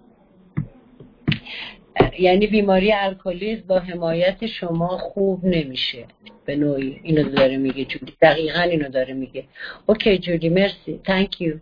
یعنی بیماری الکلیسم با حمایت شما خوب نمیشه به نوعی. اینو داره میگه جولی، دقیقاً اینو داره میگه. اوکی جولی، مرسی، تانک یو.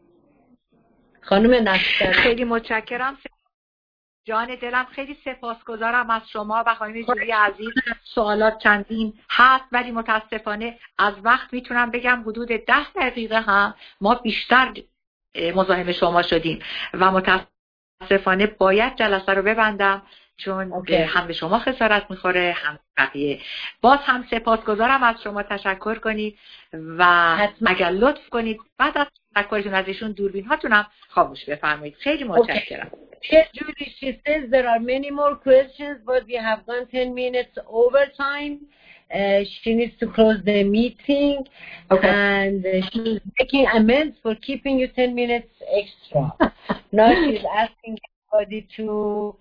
خانم نصر خیلی متشکرم. جان دلم خیلی سپاسگزارم از شما و خانم جولی عزیز. سوالات چندین هست ولی متاسفانه از وقت میتونم بگم حدود 10 دقیقه هم ما بیشتر مزاحم شما شدیم و متاسفانه باید جلسه رو ببندم چون هم به شما خسارت میخوره هم بقیه. باز هم سپاسگزارم از شما، تشکر کنید و اگر لطف کنید بعد از تشکرتون از ایشون دوربین هاتونم خاموش بفرمایید. خیلی متشکرم. Yes, Julie, she says there are many more questions, but we have gone 10 minutes over time. She needs to close the meeting, and she's making amends for keeping you 10 minutes extra. Now she's asking everybody to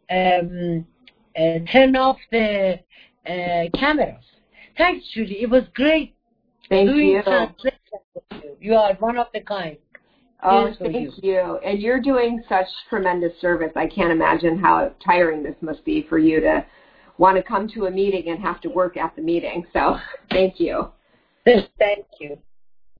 turn off the cameras. Thanks, Julie. It was great. Thank you. You are one of the kind. Oh, thank you. And you're doing such tremendous service. I can't imagine how tiring this must be for you to want to come to a meeting and have to work at the meeting. So thank you. Thank you.